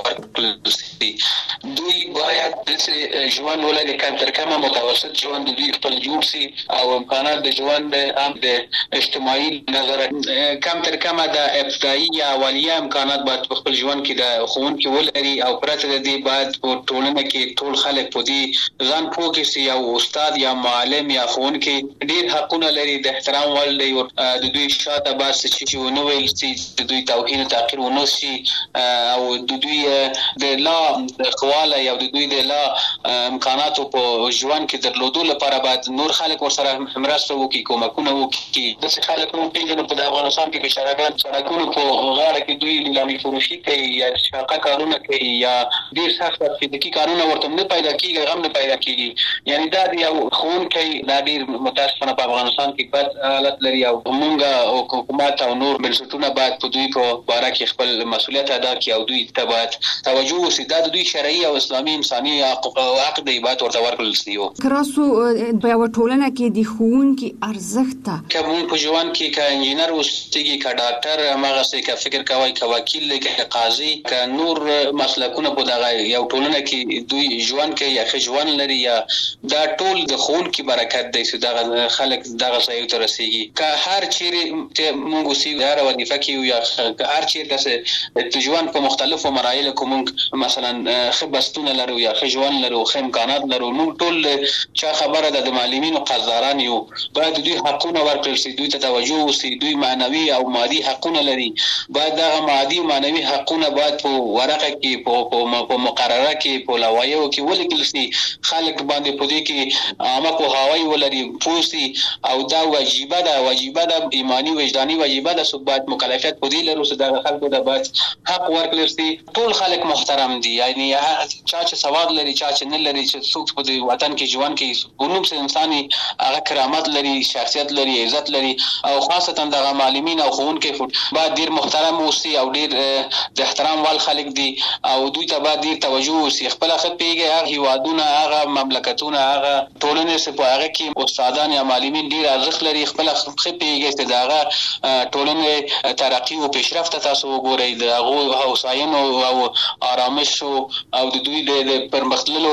ورکړي. دوی باید د ژوند ولري کم تر کمه متوسط ژوند دوی خپل جوړ شي او امکانات د ژوند هم د اجتماعي نظر کم تر کمه د ابتدایي یا اولیه امکانات باید په خپل ژوند کې د ښوونکي ولري. او پرته د دې باید په ټولنه کې ټول خلک په دې ځان پوه کړي چې یو استاد یا معلم یا ښوونکي ډیر حقونه لري، د احترام وړ دی. د دوی شاته بس چې ونه ویل شي، د دوی توهین او تحقیر ونه شي او د دوی د لا خواله یا د دوی د لا امکاناتو په ژوند کې درلودو لپاره باید نور خلک ورسره مرسته وکړي، کومکونه وکړي. داسې خلک موږ پېژنو په افغانستان کې چې شراګان سړکونو په غاړه کې دوی لیلامي فروشي کوي یا شاقه کارونه کوي یا ډیر سخت فزیکي کارونه ورته نه پیدا کیږي، غم نه پیدا کیږي. یعنی دا یو ښوونکی دا ډیر متاسفانه په افغانستان کې بد حالت لري او موږ او حکومت او نور بنسټونه باید په دوی په باره کې خپل مسؤلیت ادا کړي او دوی ته باید توجه وشي. دا د دوی شرعي او اسلامي انساني حق دی، باید ورته ورکړل شي. کراسو په یو ټولنه کې د ښوونکي ارزښت کوم په ژوند کې کا انجینر اوسېږي، کا ډاکټر، هغه څه کا فکر کوي، کا وکیل دی، کا قاضي، کا نور مسلکونه په دغه یو ټولنه کې دوی ژوند کوي یا ژوند لري. یا دا ټول د ښوونکي برکت دی چې دغه خلک دغه ځای ته رسیږي. که هر چیرې موږ اوسېږو هر وظیفه کې یا هر چیرې د ژوند په مختلفو مراحلو کې موږ مثلا ښه بستونه لرو یا ښه ژوند لرو، ښه امکانات لرو، موږ ټول چا خبره ده د معلمینو قدردان یو. باید دوی حقونه ورکړل شي، دوی ته توجه وشي. دوی معنوي او مادي حقونه لري، باید دغه مادي او معنوي حقونه باید په ورقه کې په مقرره کې په لوایو کې ولیکل شي. خلک باندې په دې کې عامه پوهاوی ولري، پوه شي او دا واجبه ده واجبه ده ایمانی وجداني واجبه ده. څوک باید مکلفیت په دې لرو چې دغه خلکو ته باید حق ورکړل شي. ټول خلک محترم دي، یعنی چا چې سواد لري چا چې نه لري، چې څوک په دې وطن کې ژوند کوي ونوم چې انساني هغه کرامت لري، شخصیت لري، عزت لري. او خاصتا دغه معلمین او ښوونکي باید ډیر محترم اوسي او ډیر د احترام وال خلک دي او دوی ته باید ډیر توجه وشي. خپل خپل پیږي هغه هیوادونه، هغه مملکتونه، هغه ټولنې چې په هغه کې استادان یا معلمین ډیر ارزښت لري. خپل خپل پیږي چې دغه ټولنې ترقی او پیشرفت تاسو وګورئ، د هغه هوساینه او آرامش او د دوی د پرمختللو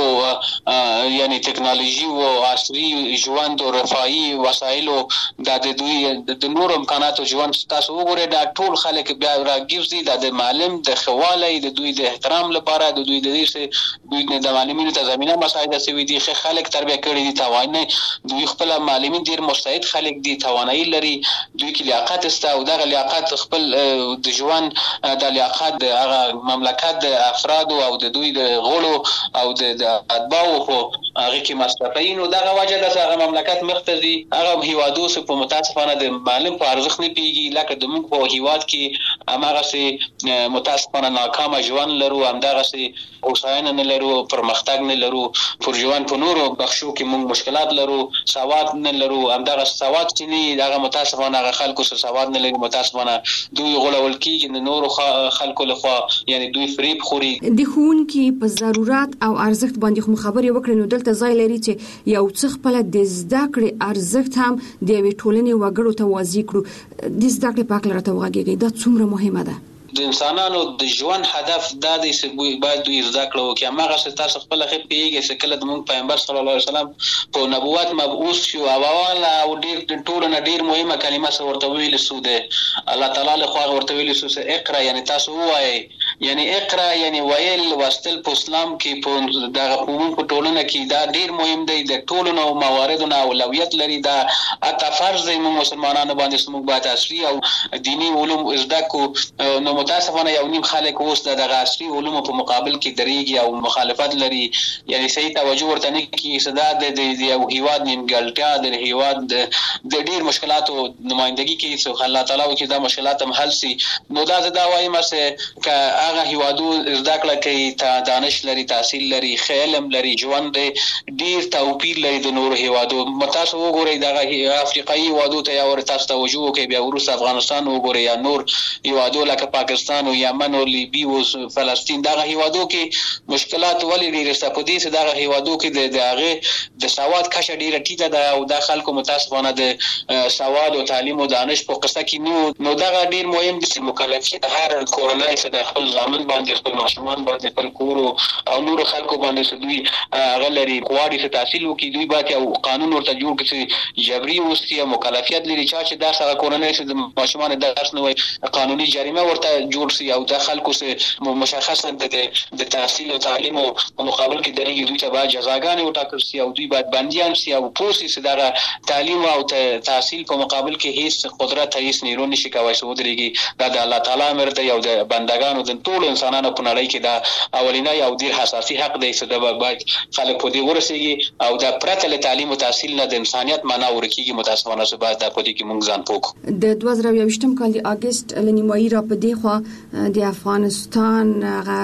یعنی ټکنالوژي او عصري ژوند او رفاهي وسایلو د دوی د نور امکاناتو ژوند تاسو وګورئ. دا ټول خلک بیا راګرځي د معلم د خواله د دوی د احترام لپاره، د دوی د دې دوی د معلمینو ته زمينه مساعده سوي دي. خلک تربیه کړي دي، توانای دوی خپل معلمین ډیر مستعد خلک دي، توانایي لري، دوی کې لیاقت است او دغه لیاقت خپل د ژوند د لیاقت د هغه مملکت د افراد او د دوی د غړو او د اتباعو هغه کې مصرفي نو دغه وجه د هغه مملکت مختزي هغه هیوادو سه په متاسفانه د معلم په ارزښت نه پیږي لکه د موږ په هیواد کې هغه سه متاسفانه ناکام ژوند لرو همدغه سه اوساینه نه لرو پرمختګ نه لرو پر ژوند په نورو بخشو کې موږ مشکلات لرو سواد نه لرو همدغه سواد چې نه دغه متاسفانه هغه خلکو سره سواد نه لري متاسفانه دوی غولول کیږي د نورو خلکو لخوا یعنی دوی فریب خوري د خون کې په ضرورت او ارزښت باندې خو خبرې وکړې نو دلته ځای لري چې یو څه خپل د زده کړې ارزښت هم د یوې ټولنې وګړو ته واضح کړو د زده کړې په اړه راته وغږیږي دا څومره مهمه ده د انسانانو د ژوند هدف دا دی چې باید دوی زده کړو چې هغه څه تاسو خپل خې پیږي چې کله د موږ پیغمبر صلی الله علیه وسلم په نبوت مبعوث شو او والا او ډیر ټول نه ډیر مهمه کلمه څه ورته ویل سو ده الله تعالی له خوا ورته ویل سو چې اقرا یعنی تاسو وایي یعنی اقرا یعنی ویل واستل په اسلام کې په دغه قوم په ټولنه کې دا ډیر مهم دی د ټولو نو مواردونو اولویت لري دا اته فرض دی موږ مسلمانانو باندې سموږ باید اصلي او دینی علوم زده کو نو متاسفانه یو نیم خلک اوس دغه اصلي علوم په مقابل کې دریږي او مخالفت لري یعنی صحیح توجه ورته نه کوي صدا د یو هیواد نیمګړتیا د هیواد د ډیر مشکلاتو نمائندګي کوي چې الله تعالی وکړي دا مشکلات هم حل شي نو دا زدا وایم چې ک هغه هیوادو زده کړه کوي تا دانش لري تحصیل لري علم لري ژوند ډیر توپیر لري د نور هیوادو متاسو وګورئ دغه افریقایي هیوادو ته یا ورته تاسو توجه کوي بیا ورسره افغانستان وګورئ یا نور هیوادو لکه پاکستان او یمن او لیبی او فلسطین دغه هیوادو کې مشکلات ولې ډیر سپدي چې دغه هیوادو کې د هغه د سواد کچه ډیره ټیټه ده او د خلکو متاسفانه د سواد او تعلیم او دانش په قصه کې نو نو دغه ډیر مهم دي چې مکلفیت هر کورنۍ څخه د خپل ځامن باندې خپل ماشومان باندې خپل کور او نور خلکو باندې چې دوی غلري غواړي چې تحصیل وکړي دوی باید یو قانون ورته جوړ کړي چې جبري اوسي مکلفیت لري چې دا سره کورنۍ چې د ماشومان درس نه وي قانوني جریمه ورته جوړ شي او د خلکو سره مشخصا د تحصیل او تعلیم او مقابل کې درېږي دوی ته باید جزاګانې وټاکل شي او دوی باید بنديان شي او پوسي چې دا تعلیم او تحصیل په مقابل کې هیڅ قدرت هیڅ نیرو نشي کوي چې ودرېږي دا د الله تعالی امر دی او د بندگانو د ټول انسانانو په نړۍ کې دا اولینی او ډیر حساسي حق دی چې دا باید خلک په دې ورسېږي او دا پرته له تعلیم او تحصیل نه د انسانيت معنا ورکیږي متاسفانه چې باید دا په دې کې موږ ځان پوکو د دوه زره یوویشتم کال د اگست لنیمایي را په دی خو د افغانستان غ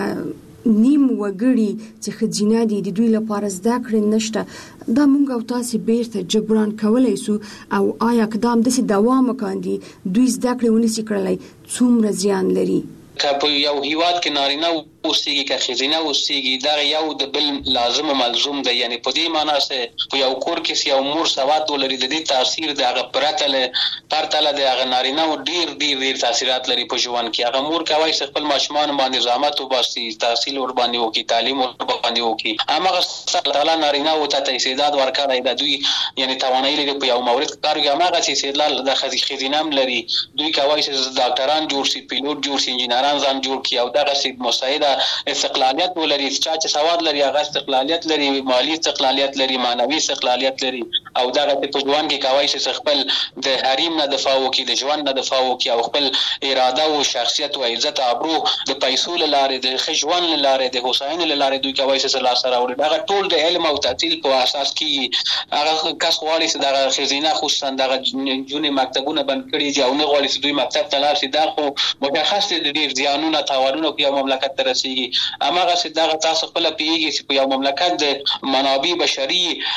نیم وګړي چې خځینه دي د دوی لپاره زده کړې نشته دا مونږ او تاسو بیرته جبران کولای سو او آیا اقدام د دوام وکاندي دوی زده کړې ونیسي کړلای څومره زیان لري که په یو هیواد کې نارینه اوسېږي که ښځینه اوسېږي دا یو د بل لازم او ملزوم دی یعنی په دې معنی چې په یو کور کې یو مور سواد ولري د دې تاثیر د هغه پرته له پرته له د هغه نارینه او ډیر ډیر ډیر تاثیرات لري په ژوند کې هغه مور کوي چې خپل ماشومان باندې زحمت وباسي تحصیل ور باندې وکړي تعلیم ور باندې وکړي هغه تعالی نارینه او ته استعداد ورکړی د دوی یعنی توانایي لري په یو مورد کار کوي هغه چې استعداد د ښځینه لري دوی کوي چې ډاکټران جوړ شي پیلوټ جوړ شي انجینران ځان جوړ کړي او دغه سي مساعده استقلالیت ولري چې سواد لري هغه استقلالیت لري مالی استقلالیت لري معنوي استقلالیت لري او دغه په ژوند کې کوي چې خپل د حریم نه دفاع وکړي د ژوند نه دفاع وکړي او خپل اراده او شخصیت او عزت ابرو د پیسو لاره د خجوان لاره د حسین لاره دوی کوي چې لا سره وړي دغه ټول د علم او تحصیل په اساس کې هغه کس غواړي چې دغه خزینه خصوصا دغه جونې مکتبونه بند کړي دي او نه غواړي چې دوی مکتب ته لاړ شي دا خو مشخص دي د ډیر ځانونه تاوانونه په یو مملکت ته رسیږي اماغه چې دغه تاسو خپل پیږي چې په یو مملکت د منابع بشري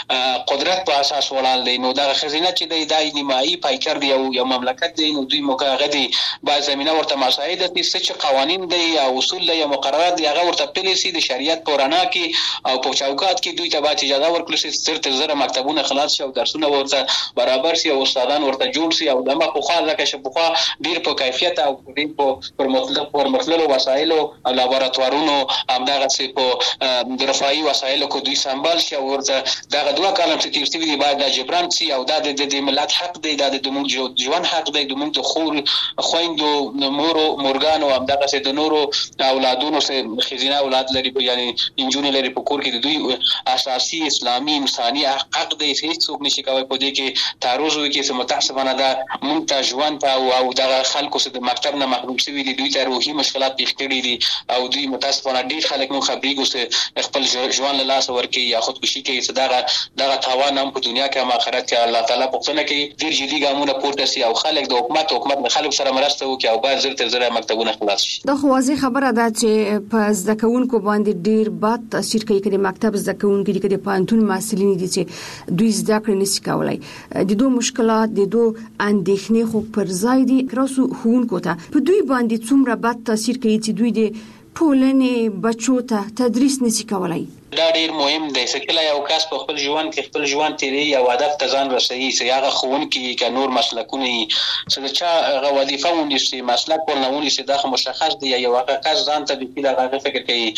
قدرت په اساس ولاړ دی نو دغه خزینه چې د دای نیمایي پایکر دی او یو مملکت دی نو دوی موقعه دي باید زمينه ورته مساعده دي چې قوانين دي او اصول دي مقررات دي هغه ورته پالیسي د شریعت پورانا کې او په چوکات کې دوی ته باید اجازه ورکړي چې تر زره مکتبونه خلاص شي او درسونه ورته برابر شي او استادان ورته جوړ شي او دغه په خاله لکه شپخوا ډیر په کیفیت او ډیر په پرمختللو پرمختللو وسایلو او لابراتوارونو همدغه سي په رفاهي وسایلو کو دوی سمبال شي او ورته دغه دوه کالم چې تیر شوی دی باید د جبران سي او د د ملت حق دی د موږ ژوند حق دی د موږ د خور خويندو مورو مورګانو همدغه سي د نورو اولادونو سي خزینه اولاد لري یعنی انجونی لري په کور کې د دوی اساسي اسلامي انساني حق دی هیڅ څوک نشي کوي په دې کې تعرض وکړي چې متاسفانه دا موږ ته ژوند او دغه خلکو سره د مکتب نه محروم شوی دي دوی ته روحي مشکلات پیښ کړي دي او دوی دوی متاسفانه ډیر خلک مو خبريږي چې خپل ژوند له لاس ورکي یا خودکشي کوي چې دا دغه تاوان هم په دنیا کې هم آخرت کې الله تعالی پوښتنه کوي ډیر جدي ګامونه پورته سي او خلک د حکومت حکومت د خلکو سره مرسته وکړي او باید زر تر زر مکتبونه خلاص شي. دا خو واضح خبره ده چې په زده کوونکو باندې ډیر بد تاثیر کوي کړي مکتب زده کوونکو دي کړي پانتون مسلین دي چې دوی زده کړې نشي کولای د دوه مشکلات د دوه اندېښنې خو پر ځای دي کراسو خوونکو ته په دوی باندې څومره بد تاثیر کوي چې دوی د پولنې بچو ته تدریس نشي کولای. دا ډیر مهم دی چې کله یو کس په خپل ژوند کې خپل ژوند تیری او هدف ته ځان رسوي چې هغه خوونکی ک نور مسلکونه چې چا هغه وظیفه ونیسي مسلک ورنونی چې دا مشخص دی یو هغه کس ځان ته د هغه فکر کوي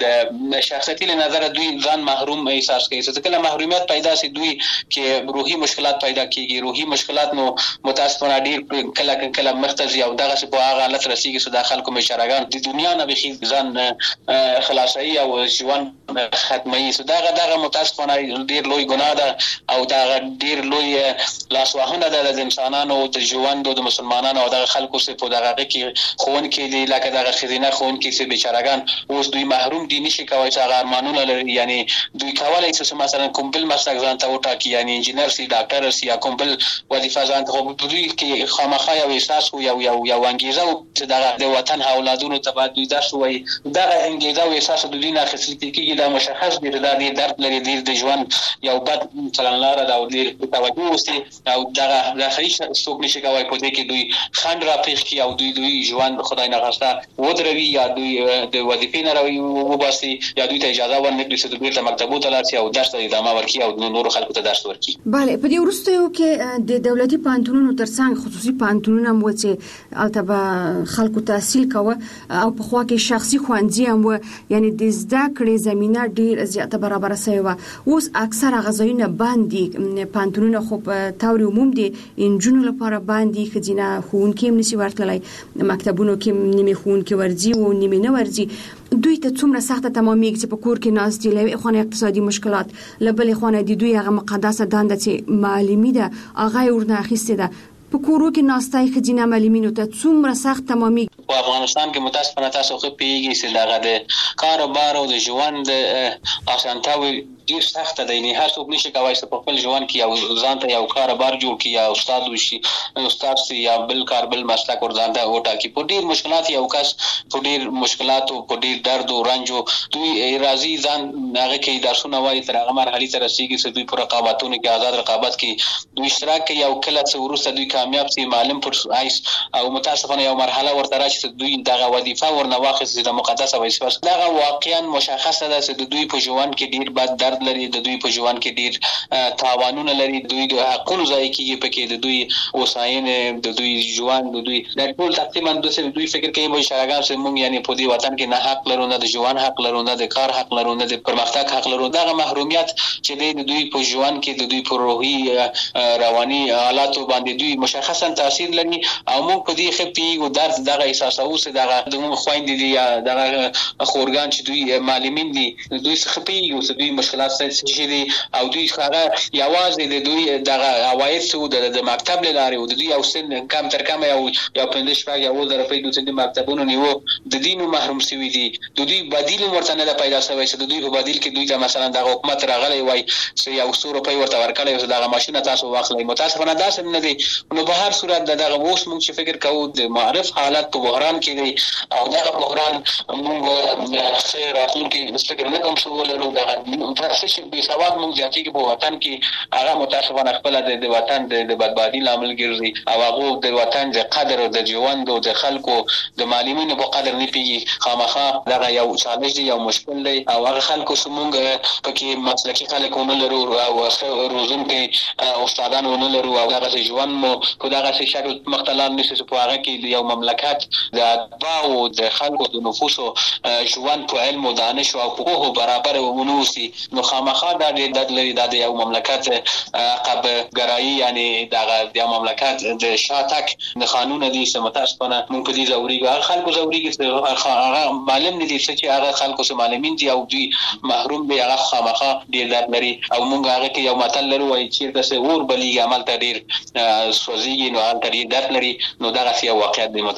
د شخصیتي له نظر دوی ځان محروم احساس کوي چې کله محرومیت پیدا سي دوی کې روحي مشکلات پیدا کیږي روحي مشکلات نو متاسفانه ډیر کله کله مختزي او دغه په هغه حالت رسیږي چې داخل کوم شرګان د دنیا نه به ځان خلاصي او ژوند ختمي سو داغه داغه متاسفانه ډیر لوی ګناه ده او داغه ډیر لوی لاسوهنه ده د انسانانو د ژوند د مسلمانانو او د خلکو څخه په دغه کې خون کې دي لکه دغه خزینه خون کې چې بیچارهګان اوس دوی محروم دي نشي کوي چې هغه ارمانونه لري یعنی دوی کولای شي مثلا کوم بل مسلک ځان ته وټاکي یعنی انجینر سي ډاکټر سي یا کوم بل وظیفه ځان ته دوی کې خامخا یو احساس یو یو یو انګیزه چې دغه د وطن اولادونو ته باید دوی درس وایي دغه انګیزه او احساس د دوی نه اخیستل کېږي دا مشخص دي دا د درد لري د ژوند یو بد چلنلاره دا د توجه وستي او دغه د خیش څوک نشي کوي په دې کې دوی خند را پیښ کی او دوی دوی ژوند خدای نه غوښته ودروي یا دوی د وظیفې نه راوي وباسي یا دوی ته اجازه ورنکړي چې دوی ته مکتبو ته لاړ شي او درس ته ادامه ورکړي او نور خلکو ته درس ورکړي. bale په دې وروستیو کې د دولتي پانتونونو ترڅنګ خصوصي پانتونونه مو چې البته خلکو تحصیل کوي او په خوا کې شخصي خوانځي هم یعنی د زده کړې زمينه ډیر زیاته برابر شوی و اوس اکثره غزاینه باندې پانتونونه خو په تور عموم دي انجونو لپاره باندې خزینه خون کې نشي ورتلای مکتبونو کې نیمه خون کې ورځي او نیمه نه ورځي دوی ته څومره سخته تمامېږي چې په کور کې ناس دي لوي خو اقتصادي مشکلات لبلې خو نه دي دوی هغه مقدسه دنده چې معلمي ده هغه ورنه اخیسته ده په کورو کې ناستای خزینه معلمینو ته څومره سخت تمامېږي. په افغانستان کې متاسفانه تاسو خو پیږي چې دغه د کاروبار او د ژوند اسانتاوي ډیر سخت دی نه هر څوک نشي کوي چې په خپل ژوند کې یو ځان ته یو کاروبار جوړ کړي یا استاد وشي استاد سي یا بل کار بل مسلک ور ځان ته وټاکي په ډیر مشکلات یو کس په ډیر مشکلات او په ډیر درد او رنج دوی راضي ځان هغه کې درسونه وایي تر هغه مرحله ته رسیدي چې دوی پر رقابتونو کې آزاد رقابت کې دوی اشتراک کوي او کله چې ورسره دوی کامیاب سي معلم پر آیس او متاسفانه یو مرحله ورته راشي چې دوی دغه وظیفه ورنه واخیستي د مقدسه وظیفه دغه واقعا مشخصه ده چې دوی په ژوند کې ډیر بد درد لري د دوی په ژوند کې ډیر تاوانونه لري دوی د حقوقو ځای کې پکې د دوی وساین د دوی ژوند د دوی د ټول تقریبا د دوی فکر کوي مو شراګان چې موږ یعنی په دې وطن کې نه حق لرو نه د ژوند حق لرو نه د کار حق لرو نه د پرمختګ حق لرو دغه محرومیت چې د دوی په ژوند کې د دوی په روحي رواني حالات باندې دوی مشخصا تاثیر لري او موږ په دې خپي او درد دغه احساس او چې دغه د موږ خويندې دي یا دغه خورګان چې دوی معلمین دي دوی خپي او چې دوی مشکلات شي دي او دوی هغه یوازې د دوی دغه عواید سو د مکتب لاره او د دوی او سن کم تر کم یو یو پندش پاګ یو در په دوی د مکتبونو نیو د دینو محروم شوی دي د دوی بدیل ورته نه پیدا شوی چې د دوی په بدیل کې دوی ته مثلا د حکومت راغلی وای چې یو څو روپۍ ورته ورکړي او دغه ماشين تاسو واخلئ متاسفانه داسې نه دي نو په هر صورت دغه اوس موږ چې فکر کوو د معرف حالت په بحران کې دي او دغه بحران موږ خیر راتلونکي مستقر نه کوم څه ولرو دغه تاسو به سواد موږ ځاتې کې په وطن کې هغه متاسفانه خپل د وطن د بدبادي لامل ګرځي او هغه د وطن د قدر او د ژوند او د خلکو د معلمینو په قدر نه پیږي خامخا دغه یو چالش دی یو مشکل دی او هغه خلکو سمونګ پکې مسلکي خلکونه لرو او روزن کې استادانو نه لرو او هغه ژوند مو په دغه شکل مختلف نشي په هغه کې یو مملکت د اتباع او د خلکو د نفوس ژوند په علم او دانش او حقوق برابر ونوسي نو خامخا دا د لري د یو مملکت عقب ګرایي یعنی دغه د مملکت د شاتک د قانون دي سمتاسپنه مونږ په دې زوري خلکو زوري کې هغه معلم دي چې هغه خلکو سم معلمین دي او دوی محروم دي هغه خامخا ډیر درد لري او مونږ هغه کې یو متل لرو وایي چې تاسو اور بلی عمل ته ډیر سوځي نو هغه ډیر درد لري نو دغه سی واقعیت دی متاسفانه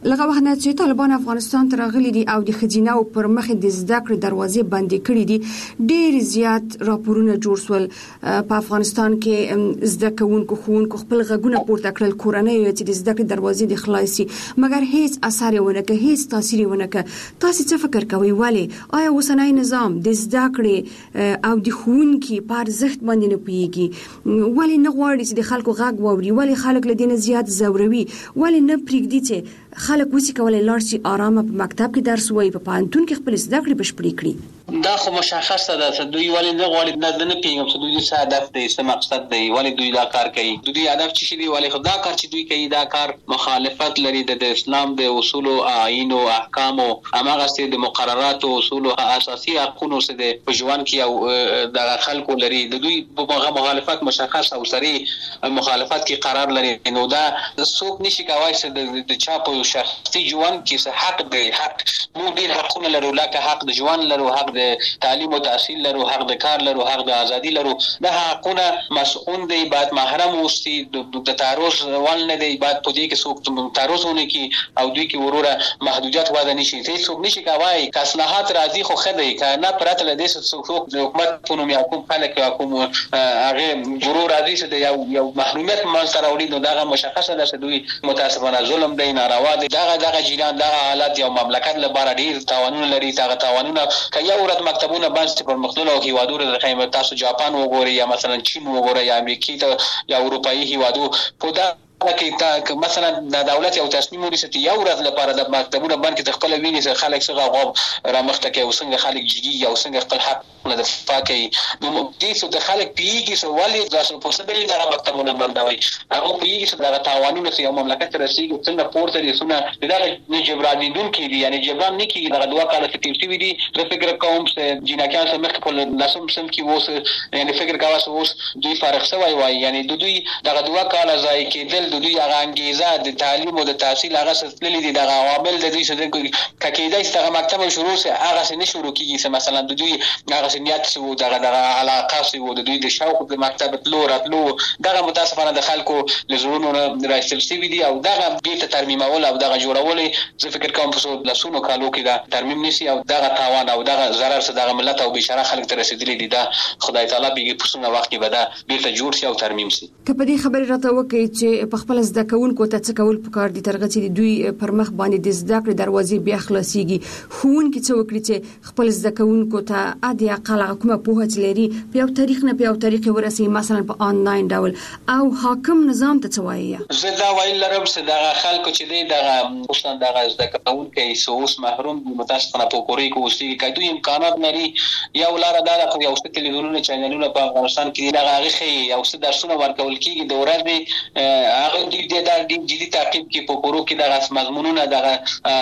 لغه وخت نه چې طالبان افغانستان ته راغلي دي او د خزینه او پر مخ د زده کړې دروازې بندې کړې دي، ډېر زیات راپورونه جوړ شول په افغانستان کې زده کوونکو ښوونکو خپل غږونه پورته کړل، کورنۍ چې د زده کړې دروازې د خلاصي، مګر هیڅ اثر ونه کړ، هیڅ تاثیر ونه کړ. تاسو څه فکر کوئ؟ ولې آیا اوسنی نظام د زده کړې او د ښوونکي په ارزښت باندې نه پوهیږي؟ ولې نه غواړي چې د خلکو غږ واوري؟ ولې خلک له دې نه زیات زوروي؟ ولې نه پرېږدي چې خلک وسی کولای لاړ شي آرامه په مکتب کې درس وایي، په پوهنتون کې خپل زده کړې بشپړې کړي؟ دا خو مشخصه ده چې دوی ولې نه غواړي، نه نه پیږم چې دوی څه هدف دی، څه مقصد دی، ولې دوی دا کار کوي. دوی هدف چې دی ولې خدا کار چې دوی کوي دا کار مخالفت لري د اسلام د اصول او آیین او احکام او هغه ست د مقررات او اصول او اساسي حقوقو سره د پښوان کې او د خلکو لري. د دوی په مخالفت مشخص او سری مخالفت کې قرار لري. نو دا څوک نشي کوي چې د چا په شخصي ژوند کې څه حق دی. حق مو ډیر حقونه لرو، لکه حق د ژوند لرو، حق د تعلیم او تحصیل لرو، حق د کار لرو، حق د ازادي لرو. دا حقونه مسؤون دی، باید محرم اوسي، د تعرض ول نه دی، باید په دې کې څوک تعرضونه کی او دوی کې وروره محدودیت واده نشي. ته څوک نشي کوي که اصلاحات راځي خو خدای کنه پرته له دې څوک د حکومت په نوم یا کوم خلک یا کوم هغه ضرور راځي چې یو یو محرومیت منځ راوړي. نو دا مشخصه ده چې دوی متاسفانه ظلم دی، ناروا دی. دا دغه جریان دغه حالت یو مملکت لپاره ډیر تاوانونه لري. دا تاوانونه که یو ورځ مکتبونه باندې پر مختلفو هیوادونو د خیمه تاسو جاپان وګورئ یا مثلا چین وګورئ یا امریکا ته یا اروپאי هیوادو په دا کې تا مثلا د دولت یو تصمیم ونیسي یو ورځ لپاره د مکتبونو باندې د خپل ویني سره خلک څنګه غو را مخته کې وسنګ خلک جګي او څنګه خپل حق نه د فاکي. نو دې څه د خلک پیږي سو ولې تاسو په څه بل د مکتبونو باندې هغه پیږي چې د تعاونونو سره یو مملکت رسیدي څنګه پورته دي سونه دا نه جبران دي کې دي، یعنی جبران نه کیږي. دا دوه کاله چې تیر شوی دي د فکر کوم چې جناکان سره مخ په لاسم سم کې ووس، یعنی فکر کاوه اوس دوی فارغ شوی وای، یعنی د دوی دغه دوه کاله ځای کې دل د دوی هغه انګیزه د تعلیم او د تحصیل هغه ستللې دي. دغه عوامل د دوی څخه کېدای چې دغه مکتب شروع سي هغه څه نه شروع کیږي. چې مثلا د دوی هغه نیت سو دغه دغه علاقه سو د دوی د شوق د مکتب تلو راتلو دغه متاسفانه د خلکو لزرونو راځل سی دي او دغه بیت ترمیمول او دغه جوړول زه فکر کوم په لاسونو کالو کې دا ترمیم نشي او دغه تاوان او دغه ضرر سره دغه ملت او بشاره خلک ته رسیدلی دي. دا خدای تعالی به په څنګه وخت کې به دا بیت جوړ شي او ترمیم شي. که په دې خبره راته وکړي چې په خپل زده کوونکو ته څه کول پکار دي ترغه چې دوی پر مخ باندې د زده کړې دروازې بیا خلاصيږي، ښوونکي څه وکړي چې خپل زده کوونکو ته ادي اقل کومه پوهه لري په یو تاریخ نه په یو تاریخ ورسي مثلا په آنلاین ډول او حاکم نظام ته څه وایي؟ زه دا ویل لرم چې دغه خلکو چې دی دغه خصوصا دغه زده کوونکي سوس محروم دي متاسفانه په کوري کې اوسېږي. که دوی امکانات لري یو لار دا ده یو څه تلویزیونونه چینلونه په افغانستان کې دغه هغه یو څه درسونه ورکول کیږي د ورځې هغه دوی د جدي تعقیب کې په کورو کې دغه مضمونونه دغه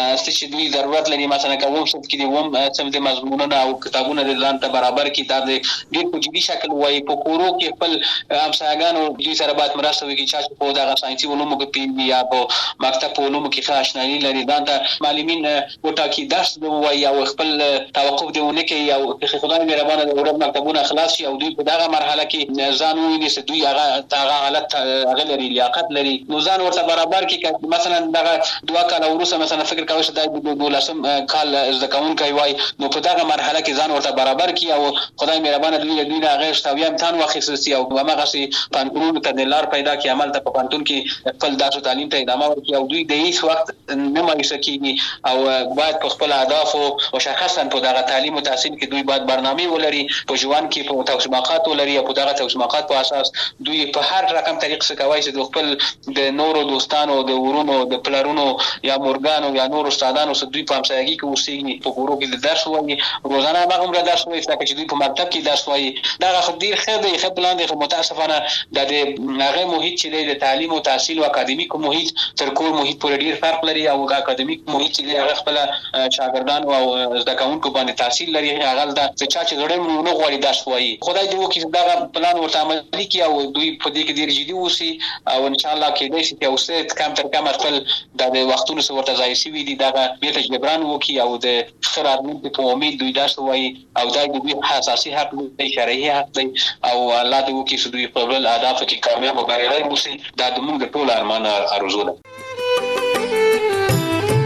څه دوی ضرورت لري مثلا کوم څه کې دی وم څه د مضمونونه او کتابونه د ځان ته برابر کتاب دی ډېر په جدي شکل وایي په کورو کې خپل همسایګانو دوی سره باید مرسته وکړي چې په دغه ساينسي علومو کې پی یا په مکتب په علومو کې ښه آشنایي لري. دا د معلمین وټاکي درس دی وایي او خپل توقف دیونه کوي او خدای مهربانه د ورځ مکتبونه خلاص شي او دوی په دغه مرحله کې ځان ویني چې دوی هغه هغه حالت هغه لري لیاقت لري. نو ځان ورته برابر کې مثلا دغه دوا کال وروسته مثلا فکر کوي چې د دولسم کال زده کوونکی وای نو په دغه مرحله کې ځان ورته برابر کی او خدای مهربانه دوی دوی هغه شتاوی امتحان واخیستي او هغه سي پانتون ته د لار پیدا کی عمل ته په پانتون کې خپل درس تعلیم ته ادامه ورکړي او دوی د هیڅ وخت نه مایوسه کیږي او باید په خپل اهداف او شخصا په دغه تعلیم او تحصیل کې دوی باید برنامه ولري په ژوند کې په توسماقات ولري او په دغه توسماقات په اساس دوی په هر رقم طریق څخه کوي چې د خپل د نورو دوستانو د ورونو د پلارونو یا مورګانو یا نور استادانو سره دوی په همسایګي کې اوسېږي په کورو کې د درس وایي روزانه هغه عمر درس وایي چې دوی په مکتب کې درس وایي. دا خو ډیر ښه دی ښه پلان دی خو متاسفانه د هغه محیط چې د تعلیم او تحصیل او اکاډمیک محیط تر کور محیط پورې ډیر فرق لري او د اکاډمیک محیط چې هغه خپل شاګردان او زده کوونکو باندې تحصیل لري هغه د چا چې غړي نو غوړي درس وایي. خدای دې وکړي دا پلان ورته عملي کړي او دوی په دې کې ډیر جدي اوسي او ان شاء الله کې دې چې اوسه کم تر کم خپل د وختونو سره ورته ځای شي دي دا به ته جبران وکي او د خرابون په امید دوی درس وایي او دا د دوی اساسي حق دی شرعي حق دی او الله دې وکړي چې دوی په خپل اهداف کې کامیاب او بریالي اوسي. دا د موږ ټول ارمان ارزو ده.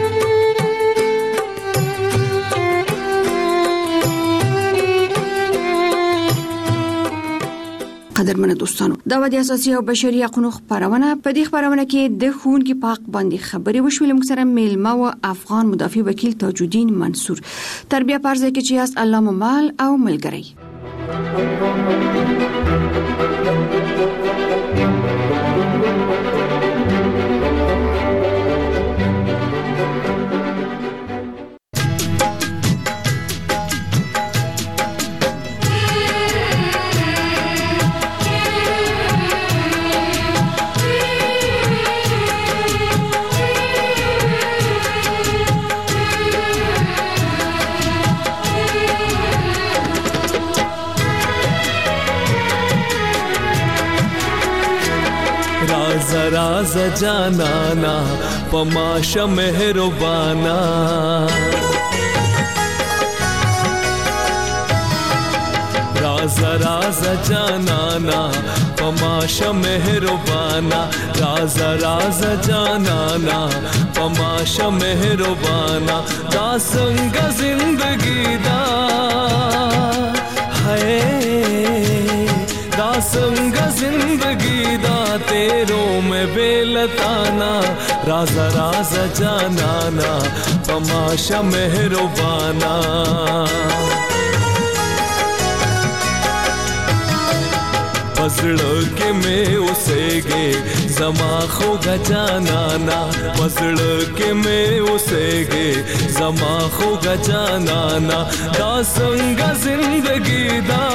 قدرمن دوستانو دا د اساسي او بشري حقوقو خبرونه په دې خبرونه کې د ښوونکي په حق باندې خبرې وشولې. موږ سره میلمه و افغان مدافع وکیل تاج الدین منصور. تربیه پرځه کې چې اس الله مال او ملګری. राज जानाना पमाशा मेहरबाना राज राज जानाना पमाशा मेहरबाना राज राज जानाना पमाशा मेहरबाना दा संग जिंदगी दा है दा संग जिंदगी दा तेरों में बेलताना राजा राजा जानाना तमाशा मेहरबाना पसड़ के में उसे गे जमा खोगा जानाना पसड़ के में उसे गे जमा खोगा जानाना दा संग जिंदगी दा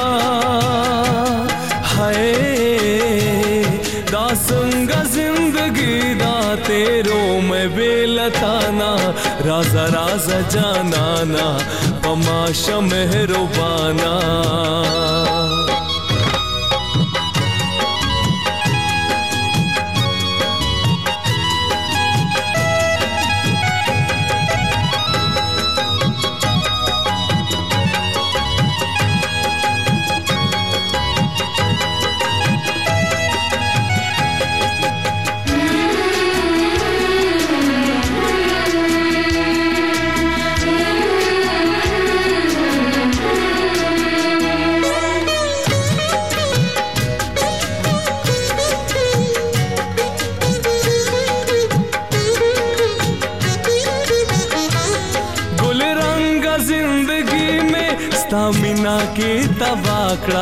हाय दा संग जिंदगी दा तेरों में बेलताना राजा राजा जानाना तमाशा मेहरबाना मीना के तबाकड़ा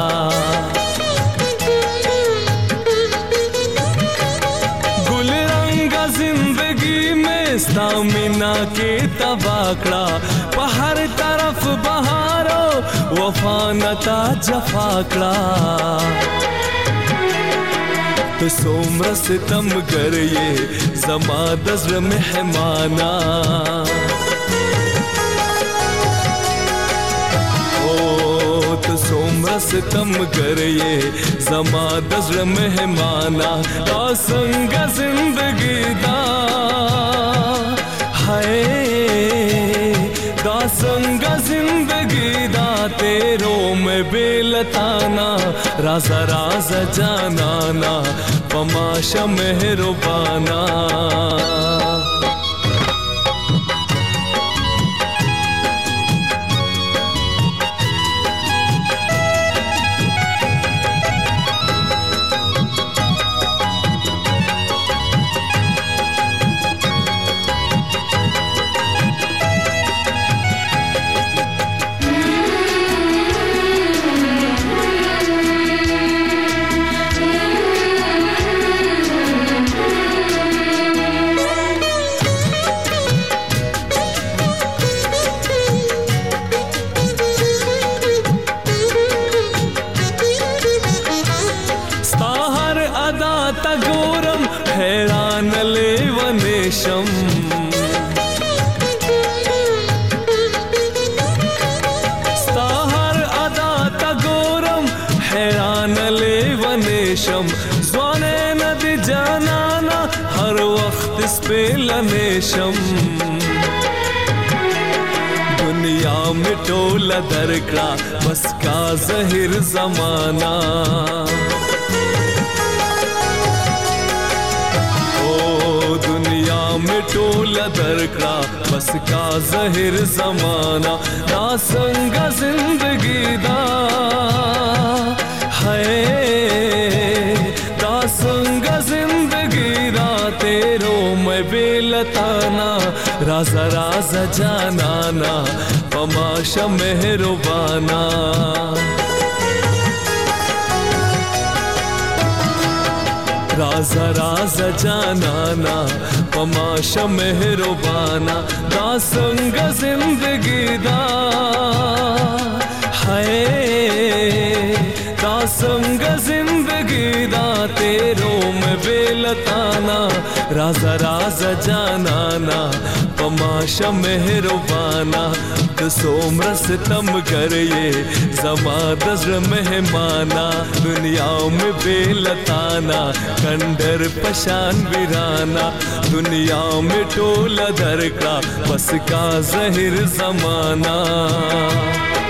गुल रंगा जिंदगी में स्तामिना के तबाकड़ा पहर तरफ बहारो वफानता जफाकड़ा तो सोमर सितम कर ये जमा दज़्र मेहमाना तो सोमर सितम कर ये जमा दज़्र मेहमाना दा संग जिंदगी दा हाय दा संग जिंदगी दा तेरों में बेलताना राजा राजा जानाना पमाशा मेहरबाना स्ताहर अदा तगोरम हैरान ले वनेशम ज़्वाने नदी जानाना हर वक्त इस पे लनेशम दुनिया में टोला दरकड़ा बस का ज़हिर ज़माना टोला दरकड़ा बस का ज़हिर ज़माना ना संग जिंदगी दा है दा संग जिंदगी रातेरो मैं बेलताना राजा राजा जानाना पमाशा मेहरबाना राजा राजा जानाना पमाशा मेहरबाना दा संग जिंदगी दा है दा संग जिंदगी दा तेरो में बेलताना राजा राजा जानाना पमाशा मेहरबाना सोमरस तम कर ये जमा दज़्र मेहमाना दुनिया में बेलताना कंडर पशान बिराना दुनिया में टोला दर का बस का जहिर जमाना